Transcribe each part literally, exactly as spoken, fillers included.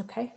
Okay.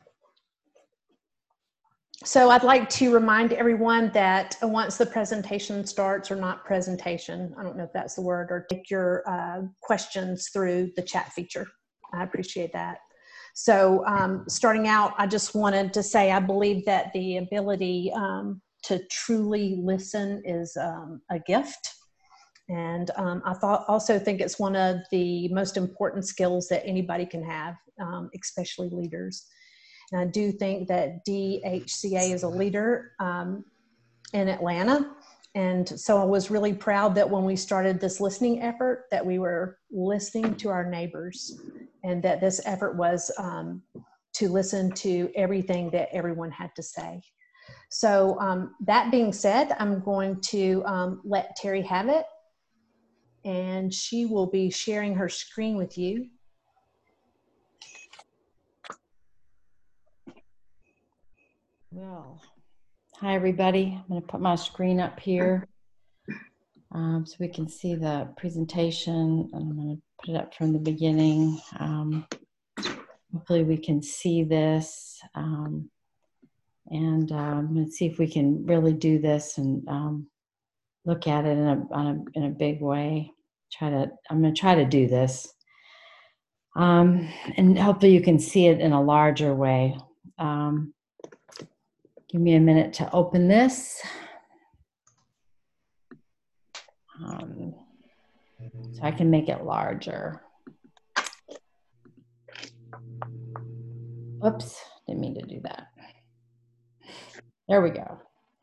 So I'd like to remind everyone that once the presentation starts, or not presentation, I don't know if that's the word, or take your uh, questions through the chat feature. I appreciate that. So um, starting out, I just wanted to say I believe that the ability um, to truly listen is um, a gift. And um, I thought, also think it's one of the most important skills that anybody can have, um, especially leaders. And I do think that D H C A is a leader um, in Atlanta. And so I was really proud that when we started this listening effort, that we were listening to our neighbors, and that this effort was um, to listen to everything that everyone had to say. So um, that being said, I'm going to um, let Terry have it, and she will be sharing her screen with you. Well, hi everybody. I'm going to put my screen up here um, so we can see the presentation. I'm going to put it up from the beginning. Um, hopefully we can see this, um, and um, let's see if we can really do this and um, look at it in a, on a in a big way. Try to. I'm going to try to do this, um, and hopefully you can see it in a larger way. Um, give me a minute to open this. Um, so I can make it larger. Oops, didn't mean to do that. There we go.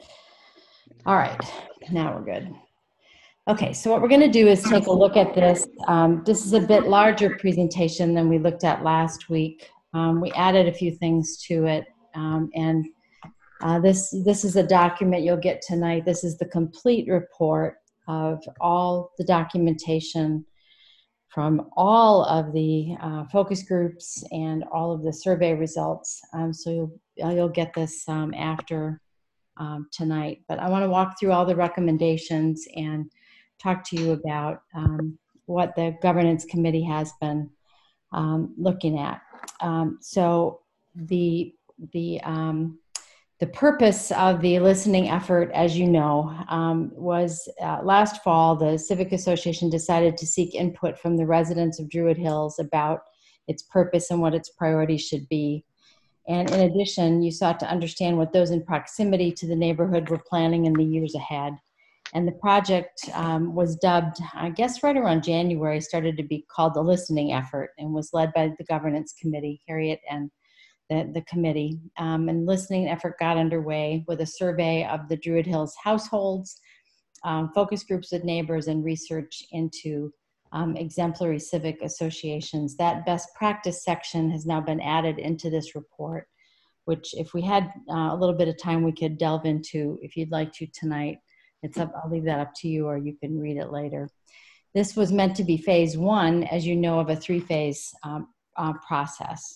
All right, now we're good. Okay, so what we're going to do is take a look at this. Um, this is a bit larger presentation than we looked at last week. Um, we added a few things to it, um, and uh, this, this is a document you'll get tonight. This is the complete report of all the documentation from all of the uh, focus groups and all of the survey results. Um, so you'll, you'll get this um, after um, tonight. But I want to walk through all the recommendations and talk to you about um, what the governance committee has been um, looking at. Um, so the, the, um, the purpose of the listening effort, as you know, um, was uh, last fall, the Civic Association decided to seek input from the residents of Druid Hills about its purpose and what its priorities should be. And in addition, you sought to understand what those in proximity to the neighborhood were planning in the years ahead. And the project um, was dubbed, I guess right around January, started to be called the listening effort, and was led by the governance committee, Harriet and The, the committee. Um, and listening effort got underway with a survey of the Druid Hills households, um, focus groups with neighbors, and research into um, exemplary civic associations. That best practice section has now been added into this report, which if we had uh, a little bit of time, we could delve into if you'd like to tonight. It's up, I'll leave that up to you, or you can read it later. This was meant to be phase one, as you know, of a three-phase um, uh, process.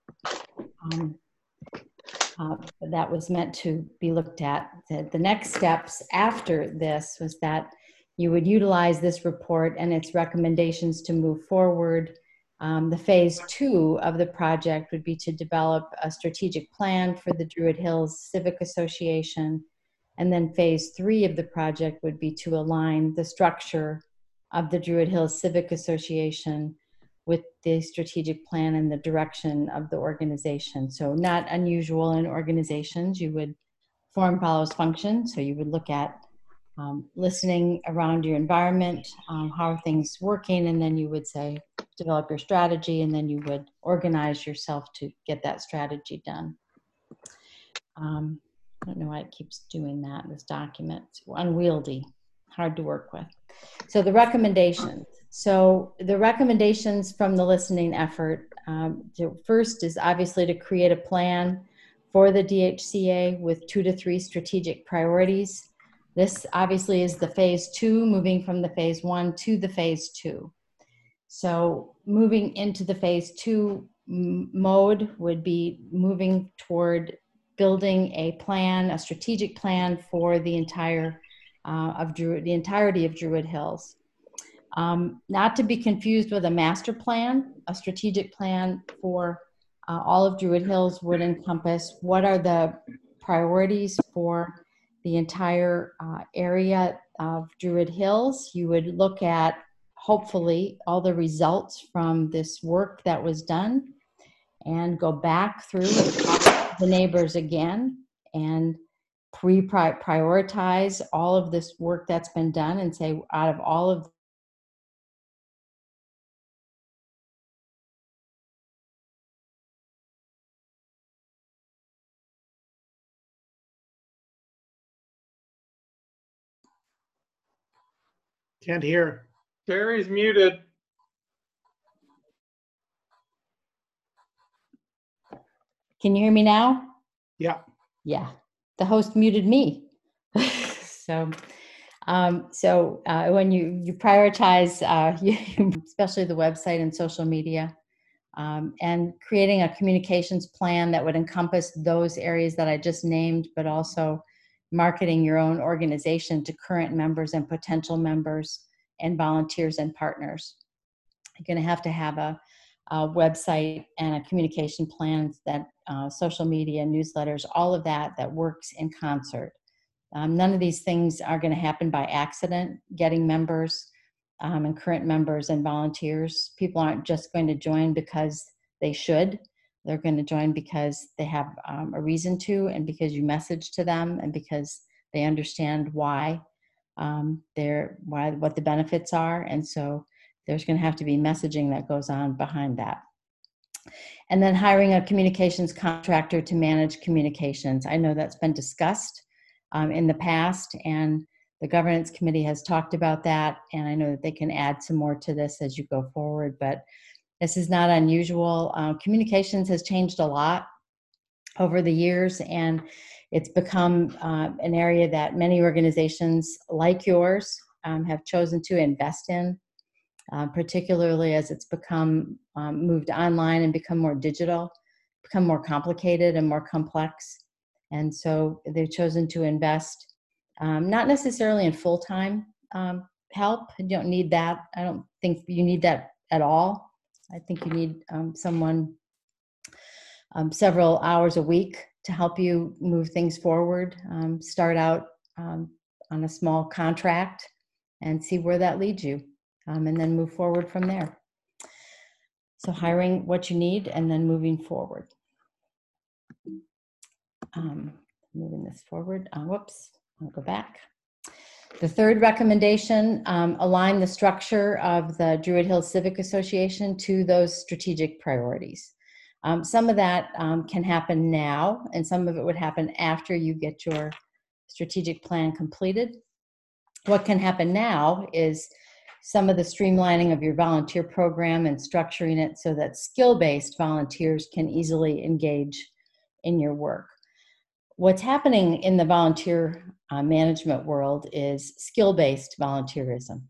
Um, uh, that was meant to be looked at. The, the next steps after this was that you would utilize this report and its recommendations to move forward. Um, the phase two of the project would be to develop a strategic plan for the Druid Hills Civic Association. And then phase three of the project would be to align the structure of the Druid Hills Civic Association with the strategic plan and the direction of the organization. So not unusual in organizations. You would form follows function. So you would look at um, listening around your environment, um, how are things working, and then you would say, develop your strategy, and then you would organize yourself to get that strategy done. Um, I don't know why it keeps doing that in this document. It's unwieldy, hard to work with. So the recommendations. So the recommendations from the listening effort, um, the first is obviously to create a plan for the D H C A with two to three strategic priorities. This obviously is the phase two, moving from the phase one to the phase two. So moving into the phase two mode would be moving toward building a plan, a strategic plan for the entire uh, of Druid, the entirety of Druid Hills. Um, not to be confused with a master plan, a strategic plan for uh, all of Druid Hills would encompass what are the priorities for the entire uh, area of Druid Hills. You would look at, hopefully, all the results from this work that was done and go back through and talk to the neighbors again and pre-prioritize all of this work that's been done and say, out of all of Can't hear. Terry's muted. Can you hear me now? Yeah. Yeah, the host muted me. so, um, so uh, when you you prioritize, uh, you, especially the website and social media, um, and creating a communications plan that would encompass those areas that I just named, but also marketing your own organization to current members and potential members and volunteers and partners. You're going to have to have a, a website and a communication plan, that uh, social media, newsletters, all of that that works in concert. Um, none of these things are going to happen by accident. Getting members um, and current members and volunteers, people aren't just going to join because they should. They're going to join because they have um, a reason to, and because you message to them, and because they understand why um, they're why what the benefits are. And so there's going to have to be messaging that goes on behind that. And then hiring a communications contractor to manage communications. I know that's been discussed um, in the past, and the governance committee has talked about that, and I know that they can add some more to this as you go forward, but this is not unusual. Uh, communications has changed a lot over the years, and it's become uh, an area that many organizations like yours um, have chosen to invest in, uh, particularly as it's become um, moved online and become more digital, become more complicated and more complex. And so they've chosen to invest, um, not necessarily in full-time um, help. You don't need that. I don't think you need that at all. I think you need um, someone um, several hours a week to help you move things forward. Um, start out um, on a small contract and see where that leads you, um, and then move forward from there. So hiring what you need and then moving forward. Um, moving this forward. Uh, whoops, I'll go back. The third recommendation, um, align the structure of the Druid Hills Civic Association to those strategic priorities. Um, some of that um, can happen now, and some of it would happen after you get your strategic plan completed. What can happen now is some of the streamlining of your volunteer program and structuring it so that skill-based volunteers can easily engage in your work. What's happening in the volunteer uh, management world is skill-based volunteerism.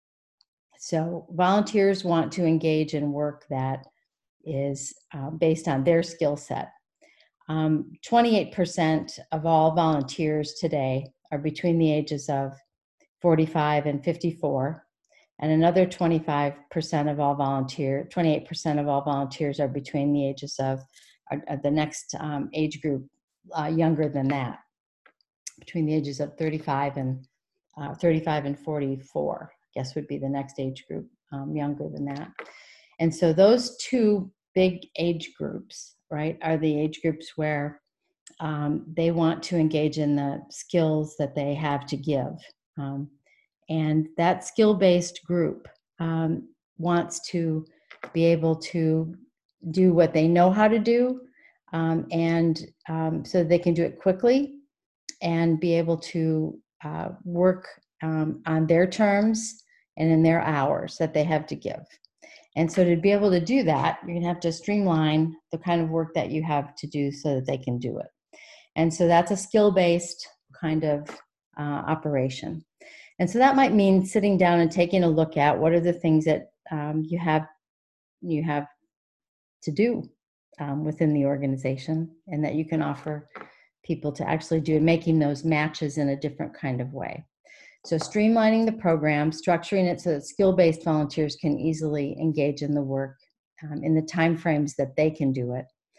So volunteers want to engage in work that is uh, based on their skill set. Um, twenty-eight percent of all volunteers today are between the ages of forty-five and fifty-four, and another twenty-five percent of all volunteer, twenty-eight percent of all volunteers are between the ages of uh, the next um, age group uh, younger than that, between the ages of thirty-five and uh, thirty-five and forty-four, I guess would be the next age group um, younger than that. And so those two big age groups, right, are the age groups where um, they want to engage in the skills that they have to give. Um, and that skill-based group um, wants to be able to do what they know how to do, um, and um, so they can do it quickly and be able to uh, work um, on their terms and in their hours that they have to give. And so to be able to do that, you're gonna have to streamline the kind of work that you have to do so that they can do it. And so that's a skill-based kind of uh, operation. And so that might mean sitting down and taking a look at what are the things that um, you have you have to do um, within the organization, and that you can offer people to actually do, making those matches in a different kind of way. So streamlining the program, structuring it so that skill-based volunteers can easily engage in the work um, in the timeframes that they can do it,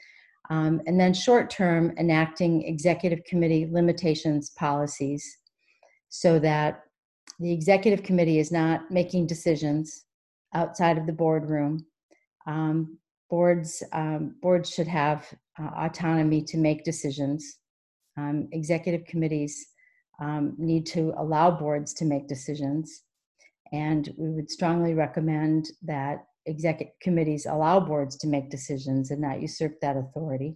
Um, and then short term, enacting executive committee limitations policies so that the executive committee is not making decisions outside of the boardroom. Um, boards, um, boards should have uh, autonomy to make decisions. Um, executive committees um, need to allow boards to make decisions. And we would strongly recommend that executive committees allow boards to make decisions and not usurp that authority.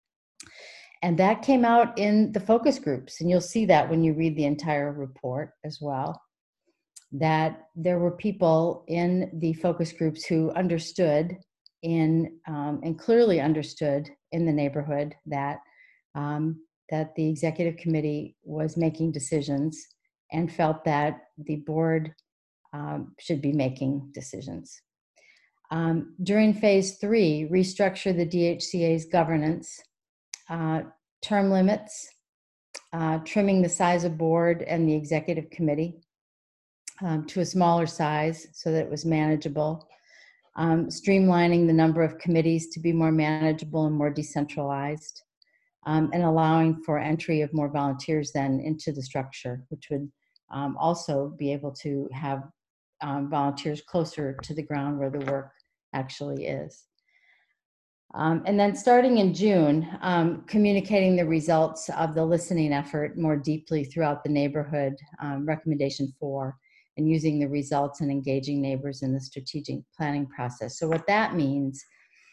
And that came out in the focus groups. And you'll see that when you read the entire report as well, that there were people in the focus groups who understood in, um, and clearly understood in the neighborhood that, um, that the executive committee was making decisions and felt that the board um, should be making decisions. Um, during phase three, restructure the D H C A's governance, uh, term limits, uh, trimming the size of board and the executive committee um, to a smaller size so that it was manageable, um, streamlining the number of committees to be more manageable and more decentralized, um, and allowing for entry of more volunteers then into the structure, which would um, also be able to have um, volunteers closer to the ground where the work actually is. Um, and then starting in June, um, communicating the results of the listening effort more deeply throughout the neighborhood, um, recommendation four, and using the results and engaging neighbors in the strategic planning process. So what that means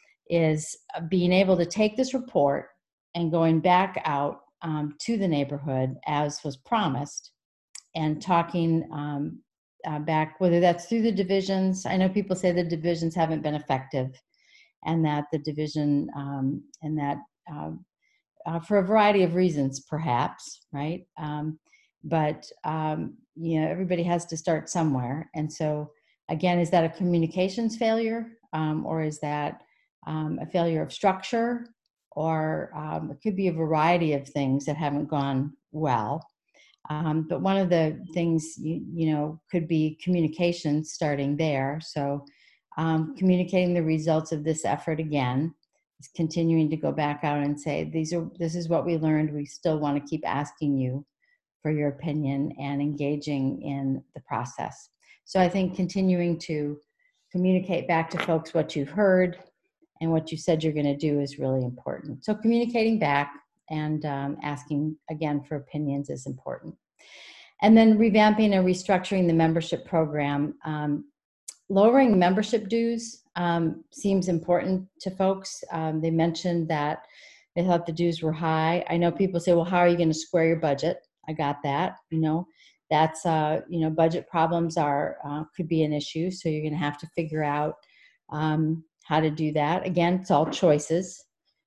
is being able to take this report and going back out um, to the neighborhood as was promised and talking um, uh, back, whether that's through the divisions. I know people say the divisions haven't been effective, and that the division, um, and that um, uh, for a variety of reasons, perhaps, right? Um, but, um, you know, everybody has to start somewhere. And so, again, is that a communications failure? Um, or is that um, a failure of structure? Or um, it could be a variety of things that haven't gone well. Um, but one of the things, you, you know, could be communication starting there. So um, communicating the results of this effort again, is continuing to go back out and say, these are, this is what we learned. We still want to keep asking you for your opinion and engaging in the process. So I think continuing to communicate back to folks what you've heard and what you said you're going to do is really important. So communicating back and um, asking again for opinions is important. And then revamping and restructuring the membership program. Um, lowering membership dues um, seems important to folks. Um, they mentioned that they thought the dues were high. I know people say, well, how are you going to square your budget? I got that. You know, that's, uh, you know, budget problems are, uh, could be an issue. So you're going to have to figure out um, how to do that. Again, it's all choices.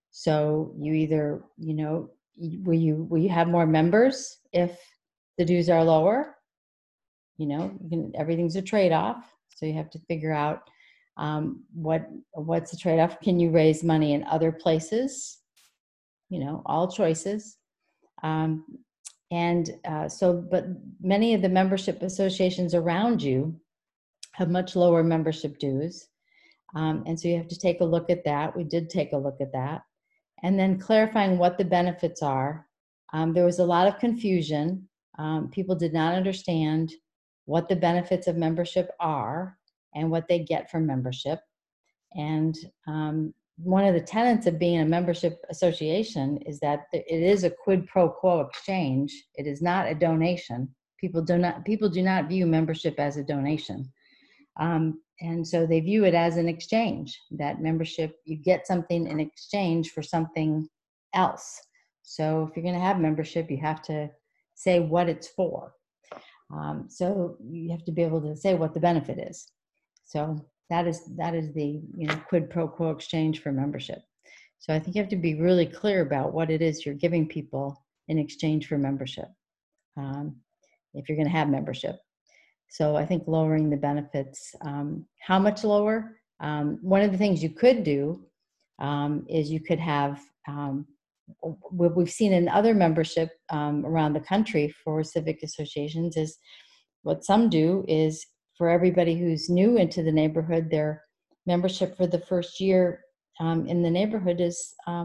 So you either, you know, will you, will you have more members if the dues are lower? You know, you can, everything's a trade-off. So you have to figure out um, what, what's the trade-off? Can you raise money in other places? You know, all choices. Um, and uh, so, but many of the membership associations around you have much lower membership dues. Um, and so you have to take a look at that. We did take a look at that. And then clarifying what the benefits are. Um, there was a lot of confusion. Um, people did not understand what the benefits of membership are and what they get from membership. And um, one of the tenets of being a membership association is that it is a quid pro quo exchange. It is not a donation. People do not, people do not view membership as a donation. Um, and so they view it as an exchange, that membership, you get something in exchange for something else. So if you're going to have membership, you have to say what it's for. Um, so you have to be able to say what the benefit is. So that is, that is the, you know, quid pro quo exchange for membership. So I think you have to be really clear about what it is you're giving people in exchange for membership, um, if you're going to have membership. So I think lowering the benefits, um, how much lower? Um, one of the things you could do um, is you could have, um, what we've seen in other membership um, around the country for civic associations is what some do is for everybody who's new into the neighborhood, their membership for the first year um, in the neighborhood is um,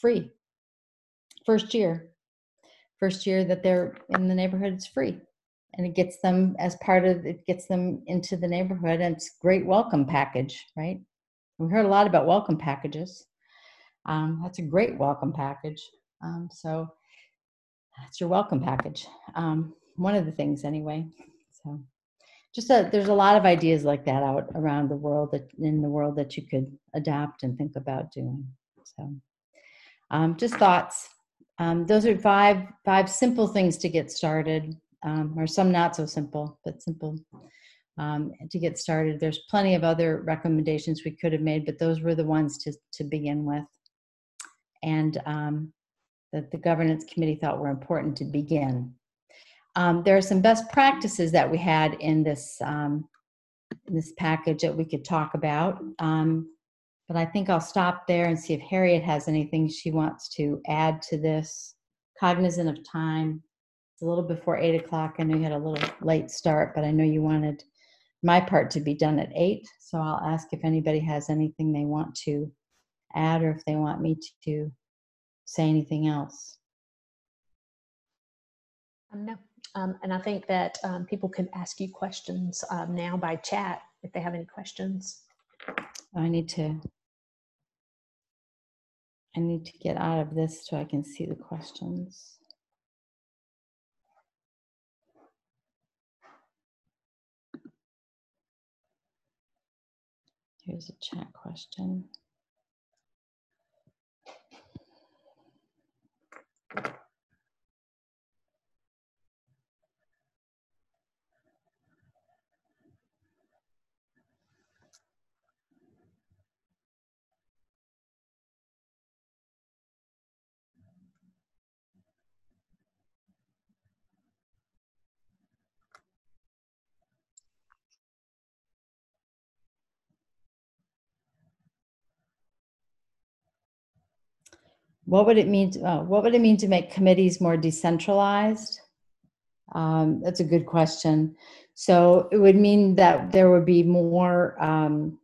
free. First year. First year that they're in the neighborhood, it's free. And it gets them as part of, it gets them into the neighborhood, and it's a great welcome package, right? We heard a lot about welcome packages. Um, that's a great welcome package. Um, so that's your welcome package. Um, one of the things anyway. So just a, there's a lot of ideas like that out around the world, that in the world that you could adopt and think about doing. So um, just thoughts. Um, those are five, five simple things to get started, um, or some not so simple, but simple um, to get started. There's plenty of other recommendations we could have made, but those were the ones to, to begin with. And um, that the governance committee thought were important to begin. Um, there are some best practices that we had in this, um, in this package that we could talk about. Um, but I think I'll stop there and see if Harriet has anything she wants to add to this. Cognizant of time, it's a little before eight o'clock. I know you had a little late start, but I know you wanted my part to be done at eight. So I'll ask if anybody has anything they want to add, or if they want me to say anything else. Um, no. Um, and I think that um, people can ask you questions um, now by chat if they have any questions. I need to, I need to get out of this so I can see the questions. Here's a chat question. What would it mean to, uh, what would it mean to make committees more decentralized? Um, that's a good question. So it would mean that there would be more, um,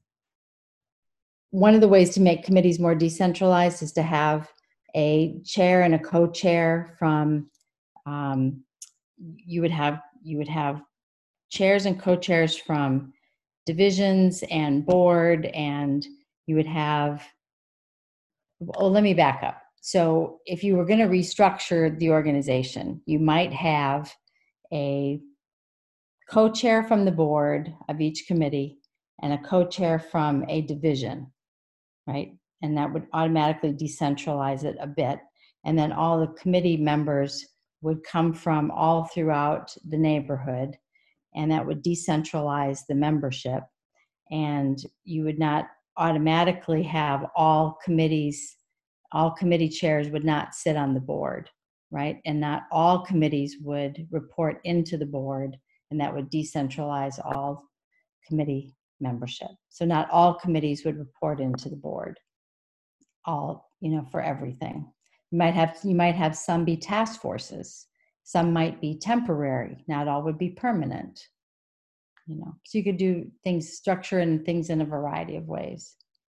one of the ways to make committees more decentralized is to have a chair and a co-chair from, um, you would have, you would have chairs and co-chairs from divisions and board, and you would have, well, let me back up. So if you were going to restructure the organization, you might have a co-chair from the board of each committee and a co-chair from a division, right? And that would automatically decentralize it a bit. And then all the committee members would come from all throughout the neighborhood, and that would decentralize the membership. And you would not automatically have all committees, all committee chairs would not sit on the board, right? And not all committees would report into the board, and that would decentralize all committee membership. So not all committees would report into the board, all, you know, for everything. You might have, you might have some be task forces, some might be temporary, not all would be permanent. You know, so you could do things, structure and things in a variety of ways.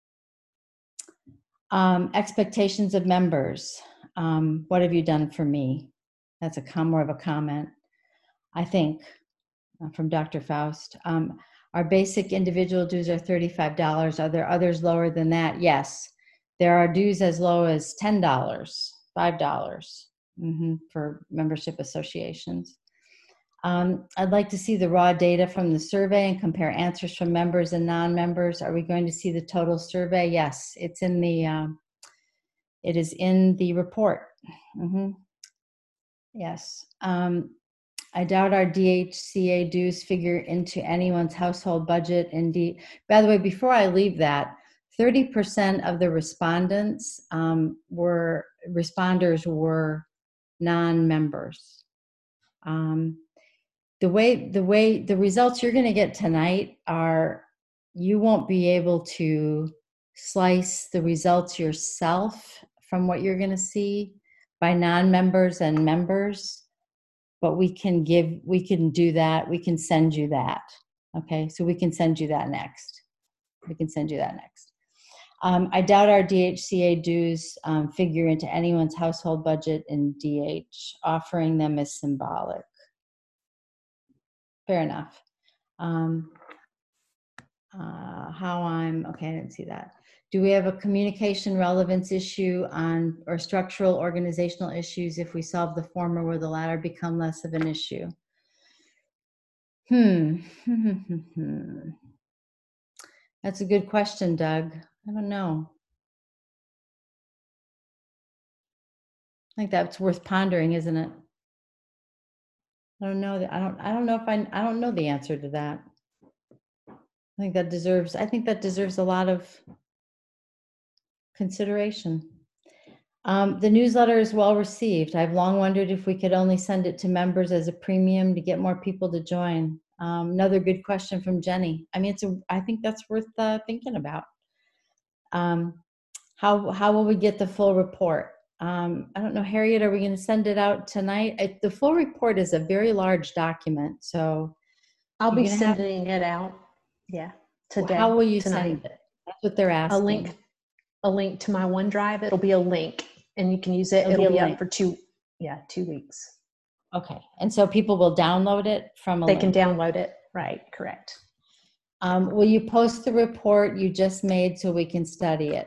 Um, expectations of members. Um, what have you done for me? That's a com more of a comment, I think, uh, from Doctor Faust. Um, our basic individual dues are thirty-five dollars. Are there others lower than that? Yes. There are dues as low as ten dollars, five dollars mm-hmm, for membership associations. Um, I'd like to see the raw data from the survey and compare answers from members and non-members. Are we going to see the total survey? Yes, it's in the, um, it is in the report. Mm-hmm. Yes. Um, I doubt our D H C A dues figure into anyone's household budget. Indeed. By the way, before I leave that, thirty percent of the respondents um, were, responders were non-members. Um, The way, the way, the results you're going to get tonight are, you won't be able to slice the results yourself from what you're going to see by non-members and members, but we can give, we can do that. We can send you that. Okay. So we can send you that next. We can send you that next. Um, I doubt our D H C A dues um, figure into anyone's household budget in D H. Offering them is symbolic. Fair enough. Um, uh, how I'm, okay, I didn't see that. Do we have a communication relevance issue on, or structural organizational issues if we solve the former, will the latter become less of an issue? Hmm. That's a good question, Doug. I don't know. I think that's worth pondering, isn't it? I don't know that I don't I don't know if I I don't know the answer to that. I think that deserves I think that deserves a lot of consideration. Um, the newsletter is well received. I've long wondered if we could only send it to members as a premium to get more people to join. Um, another good question from Jenny. I mean, it's a I think that's worth uh, thinking about. Um, how how will we get the full report? Um, I don't know, Harriet, are we going to send it out tonight? I, the full report is a very large document, so I'll be you're gonna have, sending it out. Yeah, today. how will you tonight. send it? That's what they're asking. A link, a link to my OneDrive. It'll be a link, and you can use it. It'll It'll, be be, a up link. for two, yeah, two weeks. Okay, and so people will download it from a They link. can download it. Right, correct. Um, will you post the report you just made so we can study it?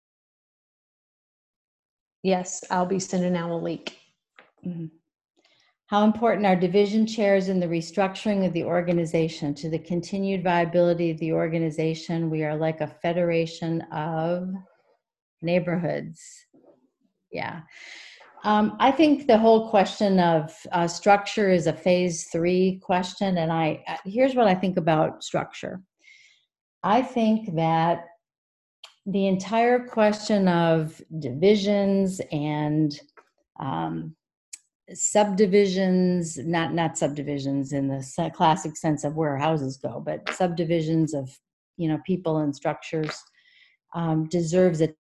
Yes, I'll be sending out a link. Mm-hmm. How important are division chairs in the restructuring of the organization to the continued viability of the organization? We are like a federation of neighborhoods. Yeah. Um, I think the whole question of uh, structure is a phase three question. And I, here's what I think about structure. I think that the entire question of divisions and um, subdivisions, not not subdivisions in the classic sense of where houses go, but subdivisions of, you know, people and structures, um, deserves a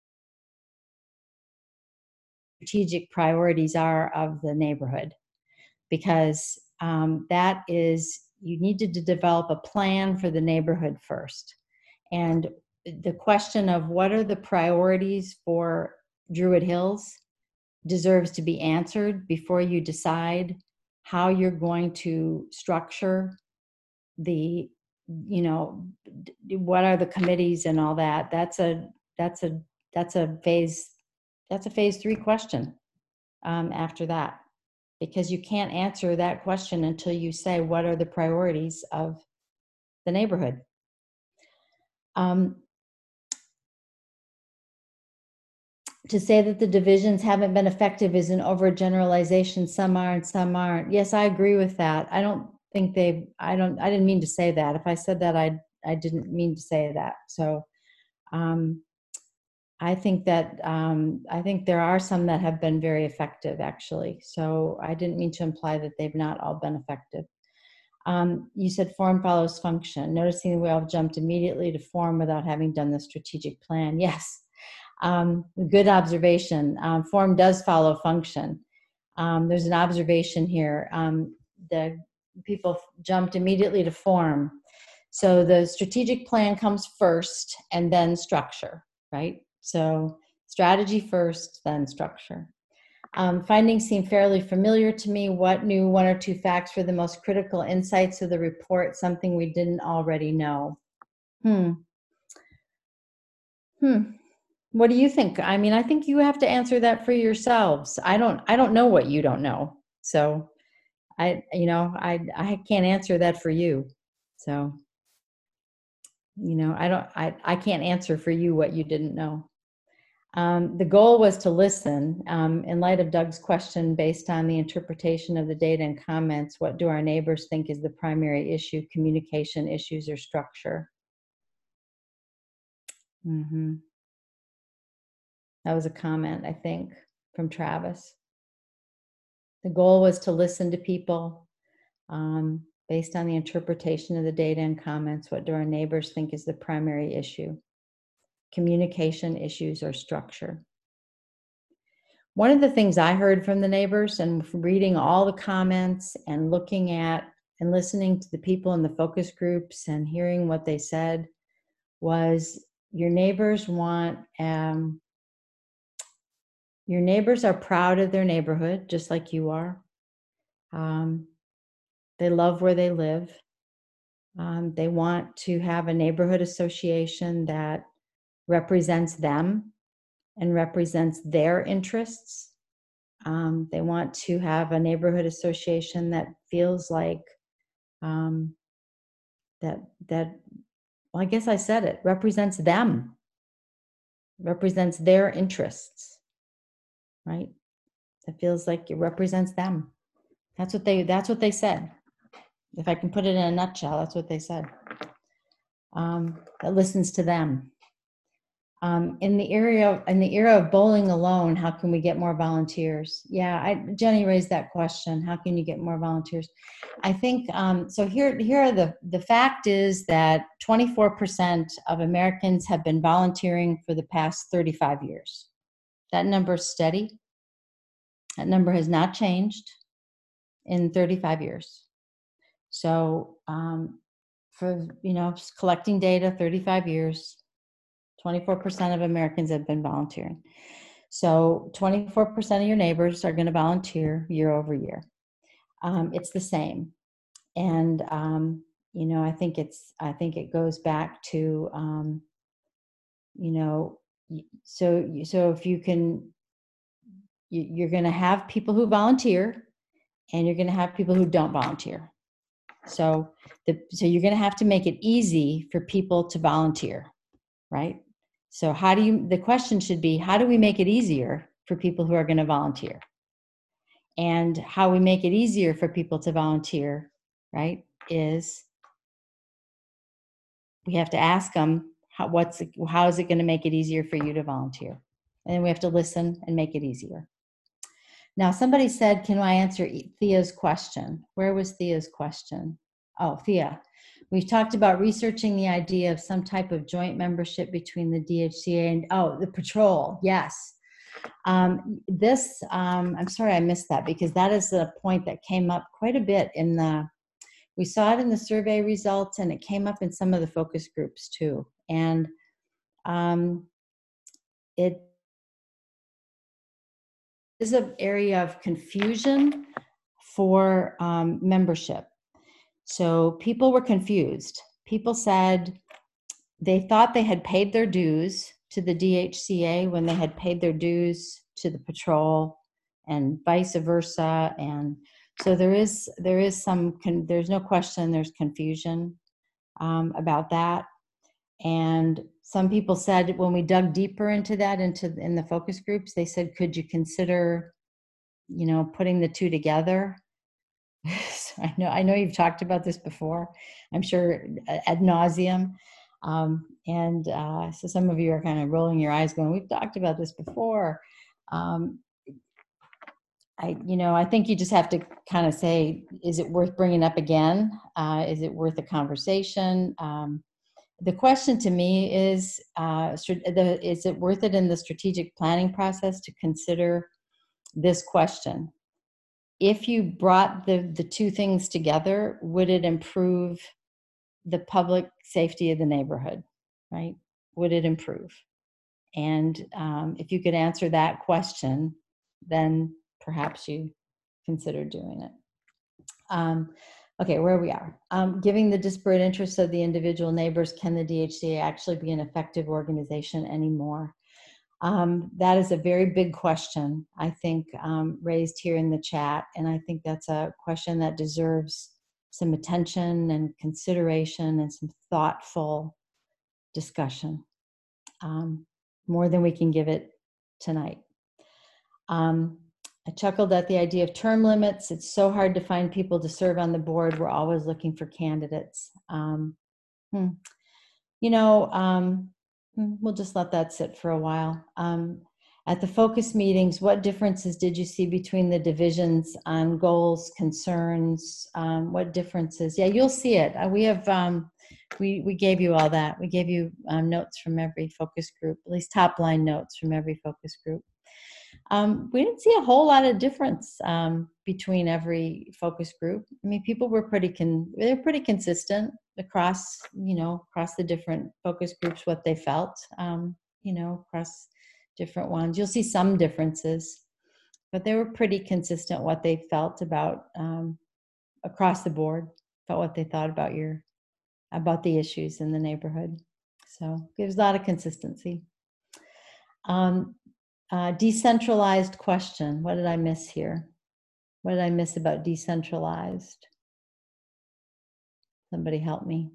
strategic priorities are of the neighborhood, because um, that is, you need to develop a plan for the neighborhood first. And the question of what are the priorities for Druid Hills deserves to be answered before you decide how you're going to structure the, you know, what are the committees and all that. That's a, that's a, that's a phase, that's a phase three question um, after that, because you can't answer that question until you say, what are the priorities of the neighborhood? Um, to say that the divisions haven't been effective is an overgeneralization. Some are and some aren't. Yes, I agree with that. I don't think they, I don't, I didn't mean to say that. If I said that, I, I didn't mean to say that. So um, I think that, um, I think there are some that have been very effective, actually. So I didn't mean to imply that they've not all been effective. Um, you said form follows function. Noticing we all jumped immediately to form without having done the strategic plan. Yes. Um, good observation. Um, form does follow function. Um, there's an observation here. Um, the people jumped immediately to form. So the strategic plan comes first and then structure, right? So strategy first, then structure. Um, findings seem fairly familiar to me. What new one or two facts were the most critical insights of the report? Something we didn't already know. Hmm. Hmm. What do you think? I mean, I think you have to answer that for yourselves. I don't, I don't know what you don't know. So I, you know, I, I can't answer that for you. So, you know, I don't, I, I can't answer for you what you didn't know. Um, the goal was to listen. Um, in light of Doug's question, based on the interpretation of the data and comments, what do our neighbors think is the primary issue, communication issues or structure? Mm-hmm. That was a comment, I think, from Travis. The goal was to listen to people um, based on the interpretation of the data and comments. What do our neighbors think is the primary issue? Communication issues or structure? One of the things I heard from the neighbors, and reading all the comments and looking at and listening to the people in the focus groups and hearing what they said, was your neighbors want, um, your neighbors are proud of their neighborhood, just like you are. Um, they love where they live. Um, they want to have a neighborhood association that represents them and represents their interests. Um, they want to have a neighborhood association that feels like um, that that. Well, I guess I said it represents them, represents their interests, right? It feels like it represents them. That's what they. That's what they said. If I can put it in a nutshell, that's what they said. Um, that listens to them. Um, in the area in the era of bowling alone, how can we get more volunteers? Yeah, I, Jenny raised that question. How can you get more volunteers? I think um, so. Here, here are the the fact is that twenty-four percent of Americans have been volunteering for the past thirty-five years. That number is steady. That number has not changed in thirty-five years. So, um, for you know, collecting data, thirty-five years. twenty-four percent of Americans have been volunteering. So twenty-four percent of your neighbors are going to volunteer year over year. Um, it's the same. And, um, you know, I think it's, I think it goes back to, um, you know, so, so if you can, you're going to have people who volunteer and you're going to have people who don't volunteer. So, the, so you're going to have to make it easy for people to volunteer, right? So how do you, the question should be, how do we make it easier for people who are going to volunteer? And how we make it easier for people to volunteer, right, is we have to ask them, how, what's, how is it going to make it easier for you to volunteer? And then we have to listen and make it easier. Now, somebody said, can I answer Thea's question? Where was Thea's question? Oh, Thea. We've talked about researching the idea of some type of joint membership between the D H C A and, oh, the patrol. Yes. Um, this, um, I'm sorry I missed that because that is a point that came up quite a bit in the, we saw it in the survey results and it came up in some of the focus groups too. And um, it is an area of confusion for um, membership. So people were confused. People said they thought they had paid their dues to the D H C A when they had paid their dues to the patrol and vice versa. And so there is, there is some, con- there's no question there's confusion um, about that. And some people said when we dug deeper into that, into in the focus groups, they said, could you consider, you know, putting the two together? So I know, I know you've talked about this before, I'm sure ad nauseum. Um, and uh, so some of you are kind of rolling your eyes going, we've talked about this before. Um, I, you know, I think you just have to kind of say, is it worth bringing up again? Uh, is it worth a conversation? Um, the question to me is, uh, the, is it worth it in the strategic planning process to consider this question? If you brought the, the two things together, would it improve the public safety of the neighborhood, right? Would it improve? And um, if you could answer that question, then perhaps you consider doing it. Um, okay, where we are. Um, giving the disparate interests of the individual neighbors, can the D H C A actually be an effective organization anymore? Um, that is a very big question, I think, um, raised here in the chat. And I think that's a question that deserves some attention and consideration and some thoughtful discussion, um, more than we can give it tonight. Um, I chuckled at the idea of term limits. It's so hard to find people to serve on the board. We're always looking for candidates. Um, hmm. You know, um, we'll just let that sit for a while. Um, at the focus meetings, what differences did you see between the divisions on goals, concerns? Um, what differences? Yeah, you'll see it. Uh, we have, um, we, we gave you all that. We gave you um, notes from every focus group, at least top line notes from every focus group. Um, we didn't see a whole lot of difference um, between every focus group. I mean, people were pretty con- they're pretty consistent across, you know, across the different focus groups, what they felt, um, you know, across different ones. You'll see some differences, but they were pretty consistent what they felt about um, across the board, about what they thought about your about the issues in the neighborhood. So there's a lot of consistency. Um, uh, decentralized question. What did I miss here? What did I miss about decentralized? Somebody help me.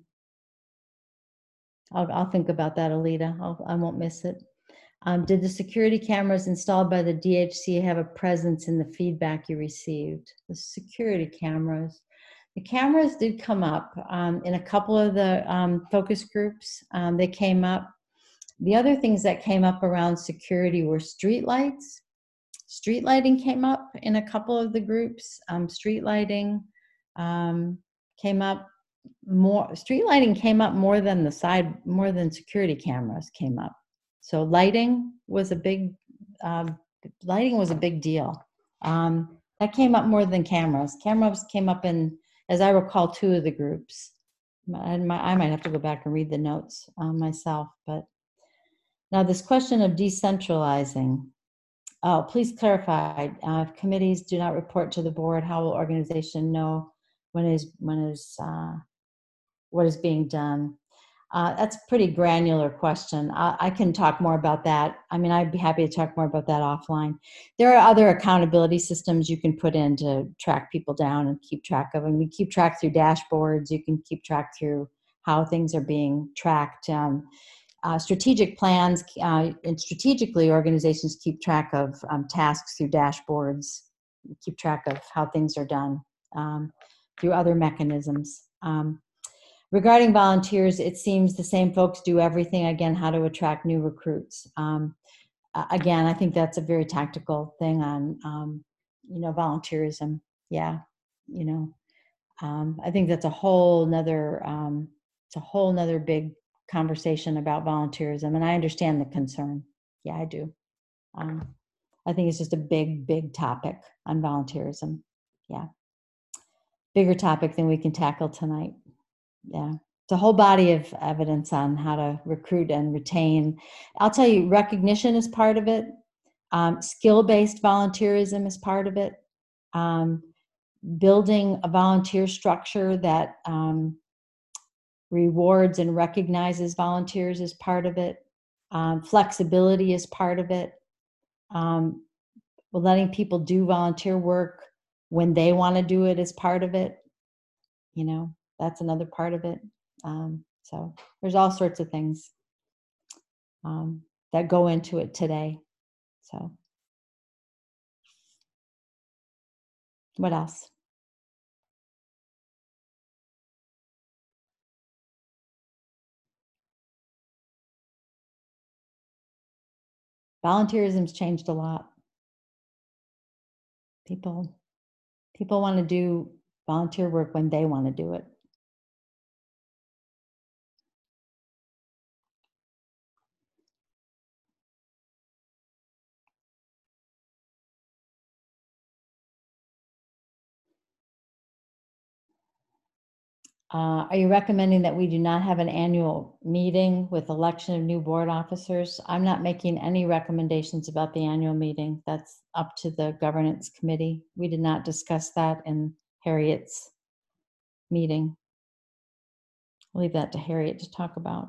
I'll, I'll think about that, Alita. I'll, I won't miss it. Um, did the security cameras installed by the D H C have a presence in the feedback you received? The security cameras. The cameras did come up um, in a couple of the um, focus groups. Um, they came up. The other things that came up around security were street lights. Street lighting came up in a couple of the groups. Um, street lighting um, came up more. Street lighting came up more than the side, more than security cameras came up. So lighting was a big, um, lighting was a big deal. Um, that came up more than cameras. Cameras came up in, as I recall, two of the groups. I, I might have to go back and read the notes uh, myself, but now this question of decentralizing. Oh, please clarify. Uh, if committees do not report to the board, how will organization know when is when is uh, what is being done? Uh, that's a pretty granular question. I, I can talk more about that. I mean, I'd be happy to talk more about that offline. There are other accountability systems you can put in to track people down and keep track of them. We keep track through dashboards. You can keep track through how things are being tracked. Um, Uh, strategic plans, uh, and strategically organizations keep track of um, tasks through dashboards, keep track of how things are done um, through other mechanisms. Um, regarding volunteers, it seems the same folks do everything. Again, how to attract new recruits. Um, uh, again, I think that's a very tactical thing on, um, you know, volunteerism. Yeah, you know, um, I think that's a whole nother, um, it's a whole nother big conversation about volunteerism, and I understand the concern. Yeah, I do. Um, I think it's just a big, big topic on volunteerism. Yeah, bigger topic than we can tackle tonight. Yeah, it's a whole body of evidence on how to recruit and retain. I'll tell you, recognition is part of it. Um, skill-based volunteerism is part of it. Um, building a volunteer structure that um, rewards and recognizes volunteers is part of it. Um, flexibility is part of it. Um, letting people do volunteer work when they want to do it is part of it. You know, that's another part of it. Um, so there's all sorts of things um, that go into it today. So what else? Volunteerism's changed a lot. People, people want to do volunteer work when they want to do it. Uh, are you recommending that we do not have an annual meeting with election of new board officers? I'm not making any recommendations about the annual meeting. That's up to the governance committee. We did not discuss that in Harriet's meeting. I'll leave that to Harriet to talk about.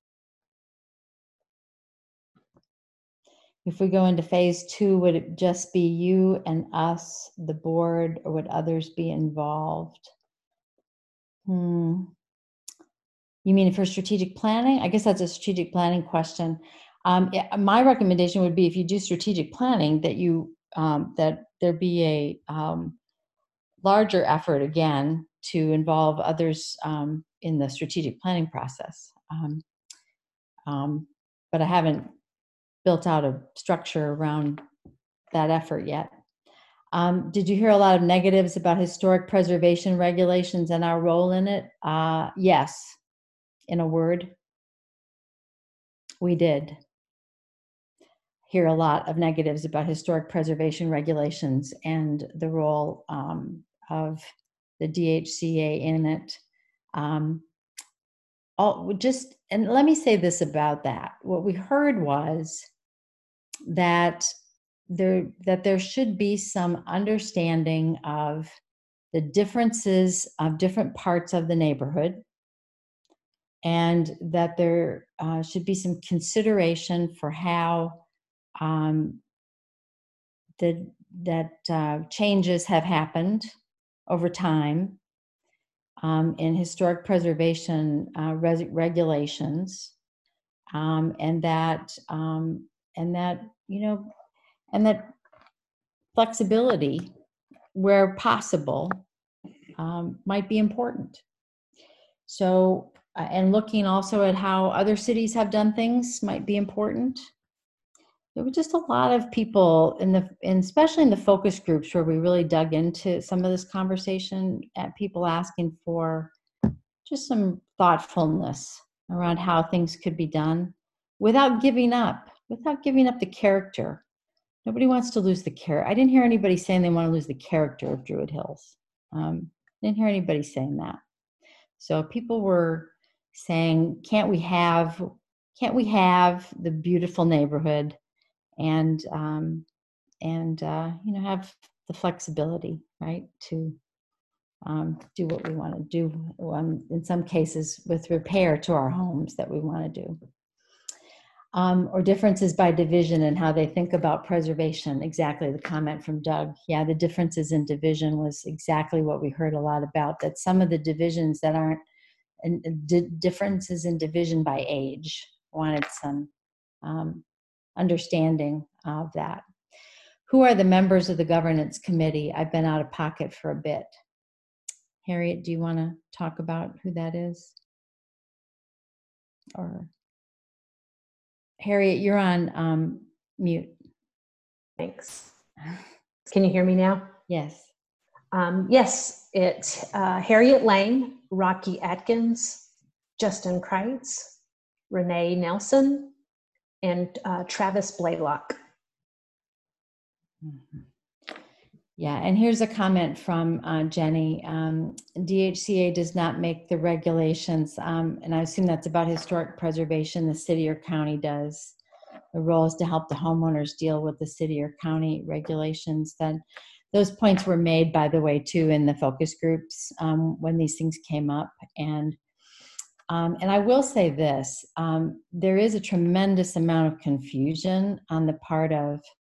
If we go into phase two, would it just be you and us, the board, or would others be involved? Hmm. You mean for strategic planning? I guess that's a strategic planning question. Um, yeah, my recommendation would be if you do strategic planning that you um, that there be a um, larger effort again to involve others um, in the strategic planning process. Um, um, but I haven't built out a structure around that effort yet. Um, did you hear a lot of negatives about historic preservation regulations and our role in it? Uh, yes, in a word. We did. hear a lot of negatives about historic preservation regulations and the role um, of the D H C A in it. Um, all, just, and let me say this about that. What we heard was that there, that there should be some understanding of the differences of different parts of the neighborhood, and that there uh, should be some consideration for how um, the, that uh, changes have happened over time um, in historic preservation uh, res- regulations, um, and that um, and that you know, and that flexibility, where possible, um, might be important. So, uh, and looking also at how other cities have done things might be important. There were just a lot of people in the, and especially in the focus groups where we really dug into some of this conversation, at people asking for just some thoughtfulness around how things could be done without giving up, without giving up the character. Nobody wants to lose the character. I didn't hear anybody saying they want to lose the character of Druid Hills. Um, I didn't hear anybody saying that. So people were saying, can't we have, can't we have the beautiful neighborhood and, um, and uh, you know, have the flexibility, right, to um, do what we want to do, um, in some cases with repair to our homes that we want to do. Um, or differences by division and how they think about preservation. Exactly, the comment from Doug. Yeah, the differences in division was exactly what we heard a lot about, that some of the divisions that aren't, and d- differences in division by age, wanted some um, understanding of that. Who are the members of the governance committee? I've been out of pocket for a bit. Harriet, do you want to talk about who that is? Or Harriet, you're on um, mute. Thanks. Can you hear me now? Yes. Um, yes, it's uh, Harriet Lane, Rocky Atkins, Justin Kreitz, Renee Nelson, and uh, Travis Blaylock. Mm-hmm. Yeah, and here's a comment from uh, Jenny. Um, D H C A does not make the regulations, um, and I assume that's about historic preservation. The city or county does. The role is to help the homeowners deal with the city or county regulations. Then those points were made, by the way, too, in the focus groups um, when these things came up. And um, and I will say this: um, there is a tremendous amount of confusion on the part of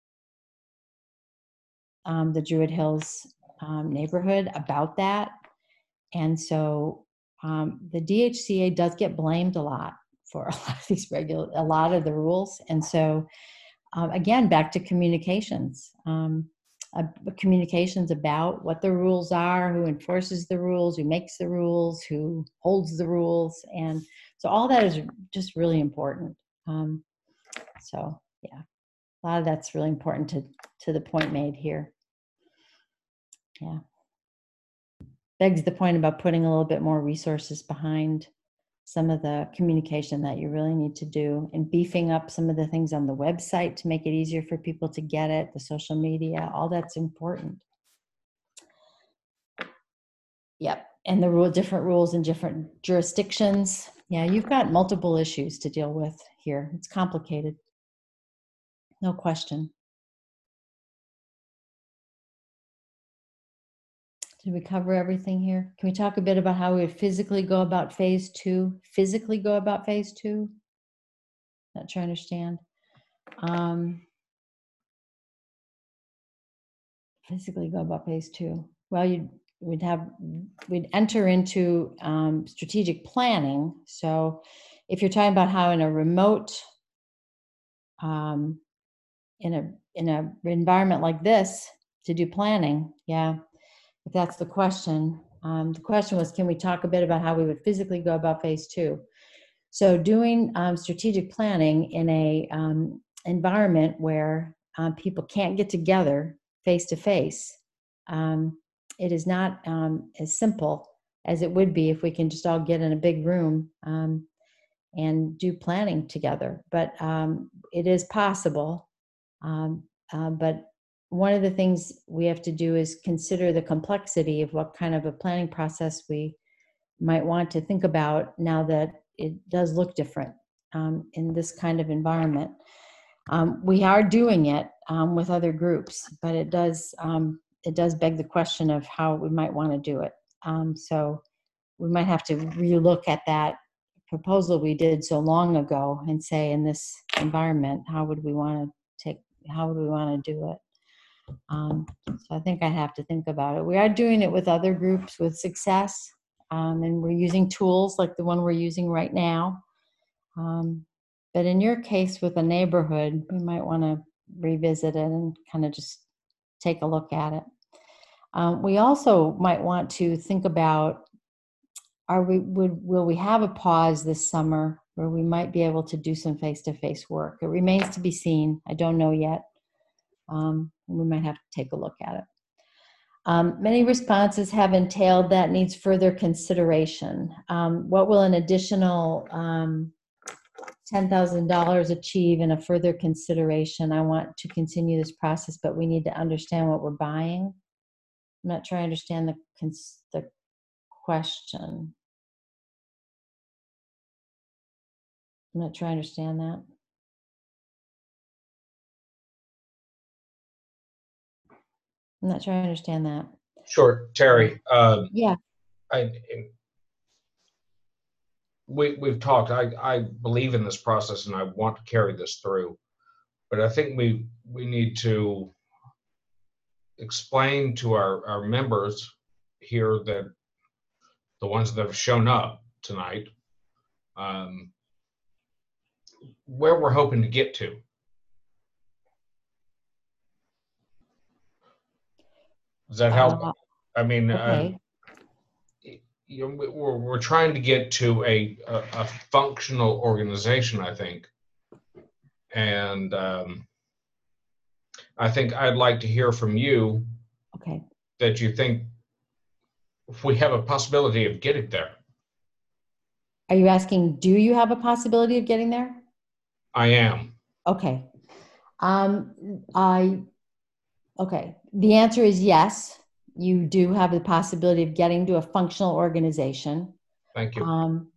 Um, the Druid Hills um, neighborhood about that. And so um, the D H C A does get blamed a lot for a lot of these regular, a lot of the rules. And so um, again, back to communications, um, uh, communications about what the rules are, who enforces the rules, who makes the rules, who holds the rules. And so all that is just really important. Um, so yeah, a lot of that's really important to, to the point made here. Yeah. Begs the point about putting a little bit more resources behind some of the communication that you really need to do, and beefing up some of the things on the website to make it easier for people to get it, the social media, all that's important. Yep. And the rule, different rules in different jurisdictions. Yeah, you've got multiple issues to deal with here. It's complicated. No question. Did we cover everything here? Can we talk a bit about how we would physically go about phase two? Physically go about phase two? Not sure I understand. Um, physically go about phase two. Well, you'd we'd have we'd enter into um, strategic planning. So, if you're talking about how in a remote, um, in a in a environment like this to do planning, yeah. If that's the question, um, the question was, can we talk a bit about how we would physically go about phase two? So, doing um, strategic planning in a um, environment where um, people can't get together face to face, it is not um, as simple as it would be if we can just all get in a big room um, and do planning together. But um, it is possible, Um, uh, but one of the things we have to do is consider the complexity of what kind of a planning process we might want to think about now that it does look different um, in this kind of environment. Um, we are doing it um, with other groups, but it does um, it does beg the question of how we might want to do it. Um, so we might have to relook at that proposal we did so long ago and say, in this environment, how would we want to take? How would we want to do it? Um, so I think I have to think about it. We are doing it with other groups with success, um, and we're using tools like the one we're using right now. Um, but in your case with a neighborhood, we might want to revisit it and kind of just take a look at it. Um, we also might want to think about, are we, would, will we have a pause this summer where we might be able to do some face-to-face work? It remains to be seen. I don't know yet. Um, we might have to take a look at it. Um, many responses have entailed that needs further consideration. Um, what will an additional um, ten thousand dollars achieve in a further consideration? I want to continue this process, but we need to understand what we're buying. I'm not sure I understand the, cons the question. I'm not sure I understand that. I'm not sure I understand that. Sure, Terry. Um, yeah. I, we, we've talked. I, I believe in this process and I want to carry this through. But I think we we need to explain to our, our members here, that the ones that have shown up tonight, um, where we're hoping to get to. Does that help? Uh, I mean, okay. uh, you know, we're, we're trying to get to a, a, a functional organization, I think. And um, I think I'd like to hear from you. Okay. That you think we have a possibility of getting there. Are you asking, do you have a possibility of getting there? I am. Okay. Um, I, okay. The answer is yes. You do have the possibility of getting to a functional organization. Thank you. Um,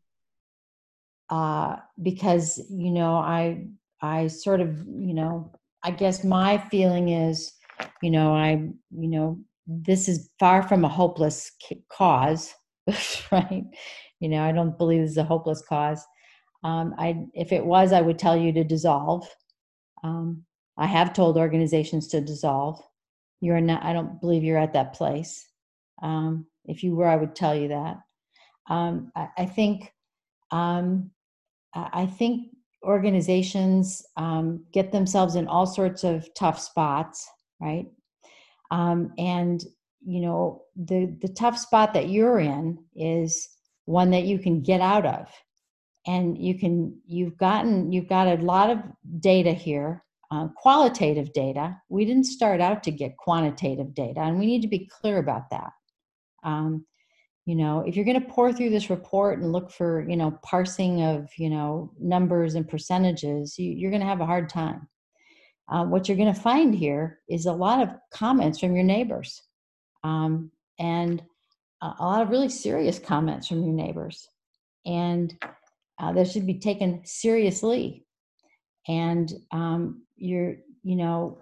uh, because, you know, I, I sort of, you know, I guess my feeling is, you know, I, you know, this is far from a hopeless cause, right? You know, I don't believe this is a hopeless cause. Um, I, if it was, I would tell you to dissolve. Um, I have told organizations to dissolve. You're not, I don't believe you're at that place. Um, if you were, I would tell you that. Um, I, I think, um, I think organizations um, get themselves in all sorts of tough spots, right? Um, and, you know, the, the tough spot that you're in is one that you can get out of. And you can, you've gotten, you've got a lot of data here, uh, qualitative data. We didn't start out to get quantitative data, and we need to be clear about that. Um, you know, if you're going to pour through this report and look for, you know, parsing of, you know, numbers and percentages, you, you're going to have a hard time. Uh, what you're going to find here is a lot of comments from your neighbors, um, and a lot of really serious comments from your neighbors. And uh, that should be taken seriously. And um, you're, you know,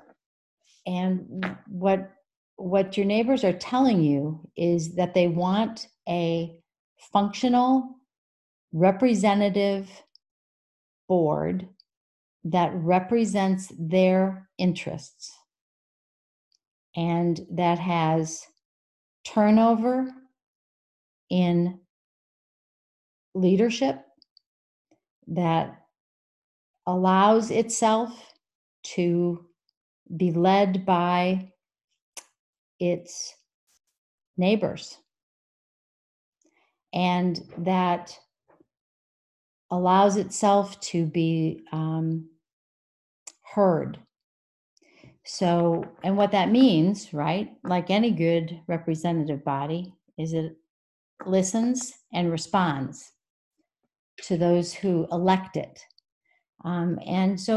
and what what your neighbors are telling you is that they want a functional, representative board that represents their interests and that has turnover in leadership, that allows itself to be led by its neighbors, and that allows itself to be um, heard. So, and what that means, right, like any good representative body, is it listens and responds to those who elect it. Um, and so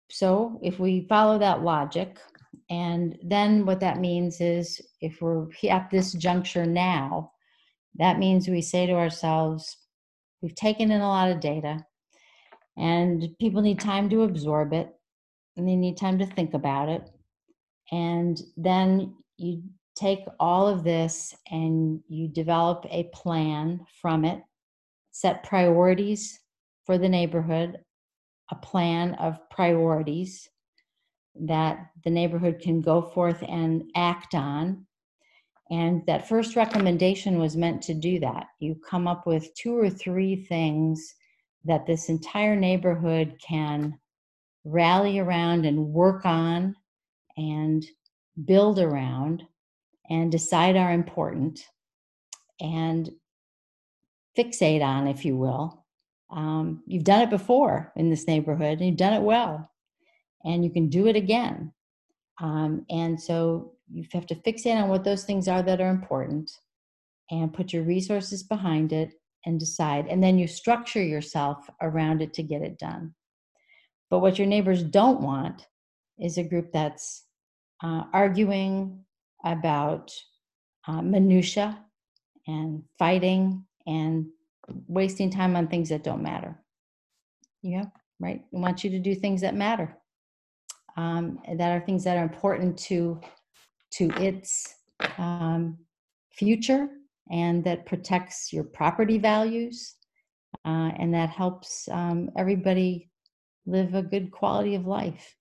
so if we follow that logic, and then what that means is if we're at this juncture now, that means we say to ourselves, we've taken in a lot of data and people need time to absorb it and they need time to think about it. And then you take all of this and you develop a plan from it, set priorities for the neighborhood, a plan of priorities that the neighborhood can go forth and act on. And that first recommendation was meant to do that. You come up with two or three things that this entire neighborhood can rally around and work on and build around and decide are important and fixate on, if you will. Um, you've done it before in this neighborhood and you've done it well, and you can do it again. Um, and so you have to fixate on what those things are that are important and put your resources behind it and decide. And then you structure yourself around it to get it done. But what your neighbors don't want is a group that's uh, arguing about uh, minutia and fighting and wasting time on things that don't matter. Yeah, right? We want you to do things that matter. Um, that are things that are important to to its um, future, and that protects your property values, uh, and that helps um, everybody live a good quality of life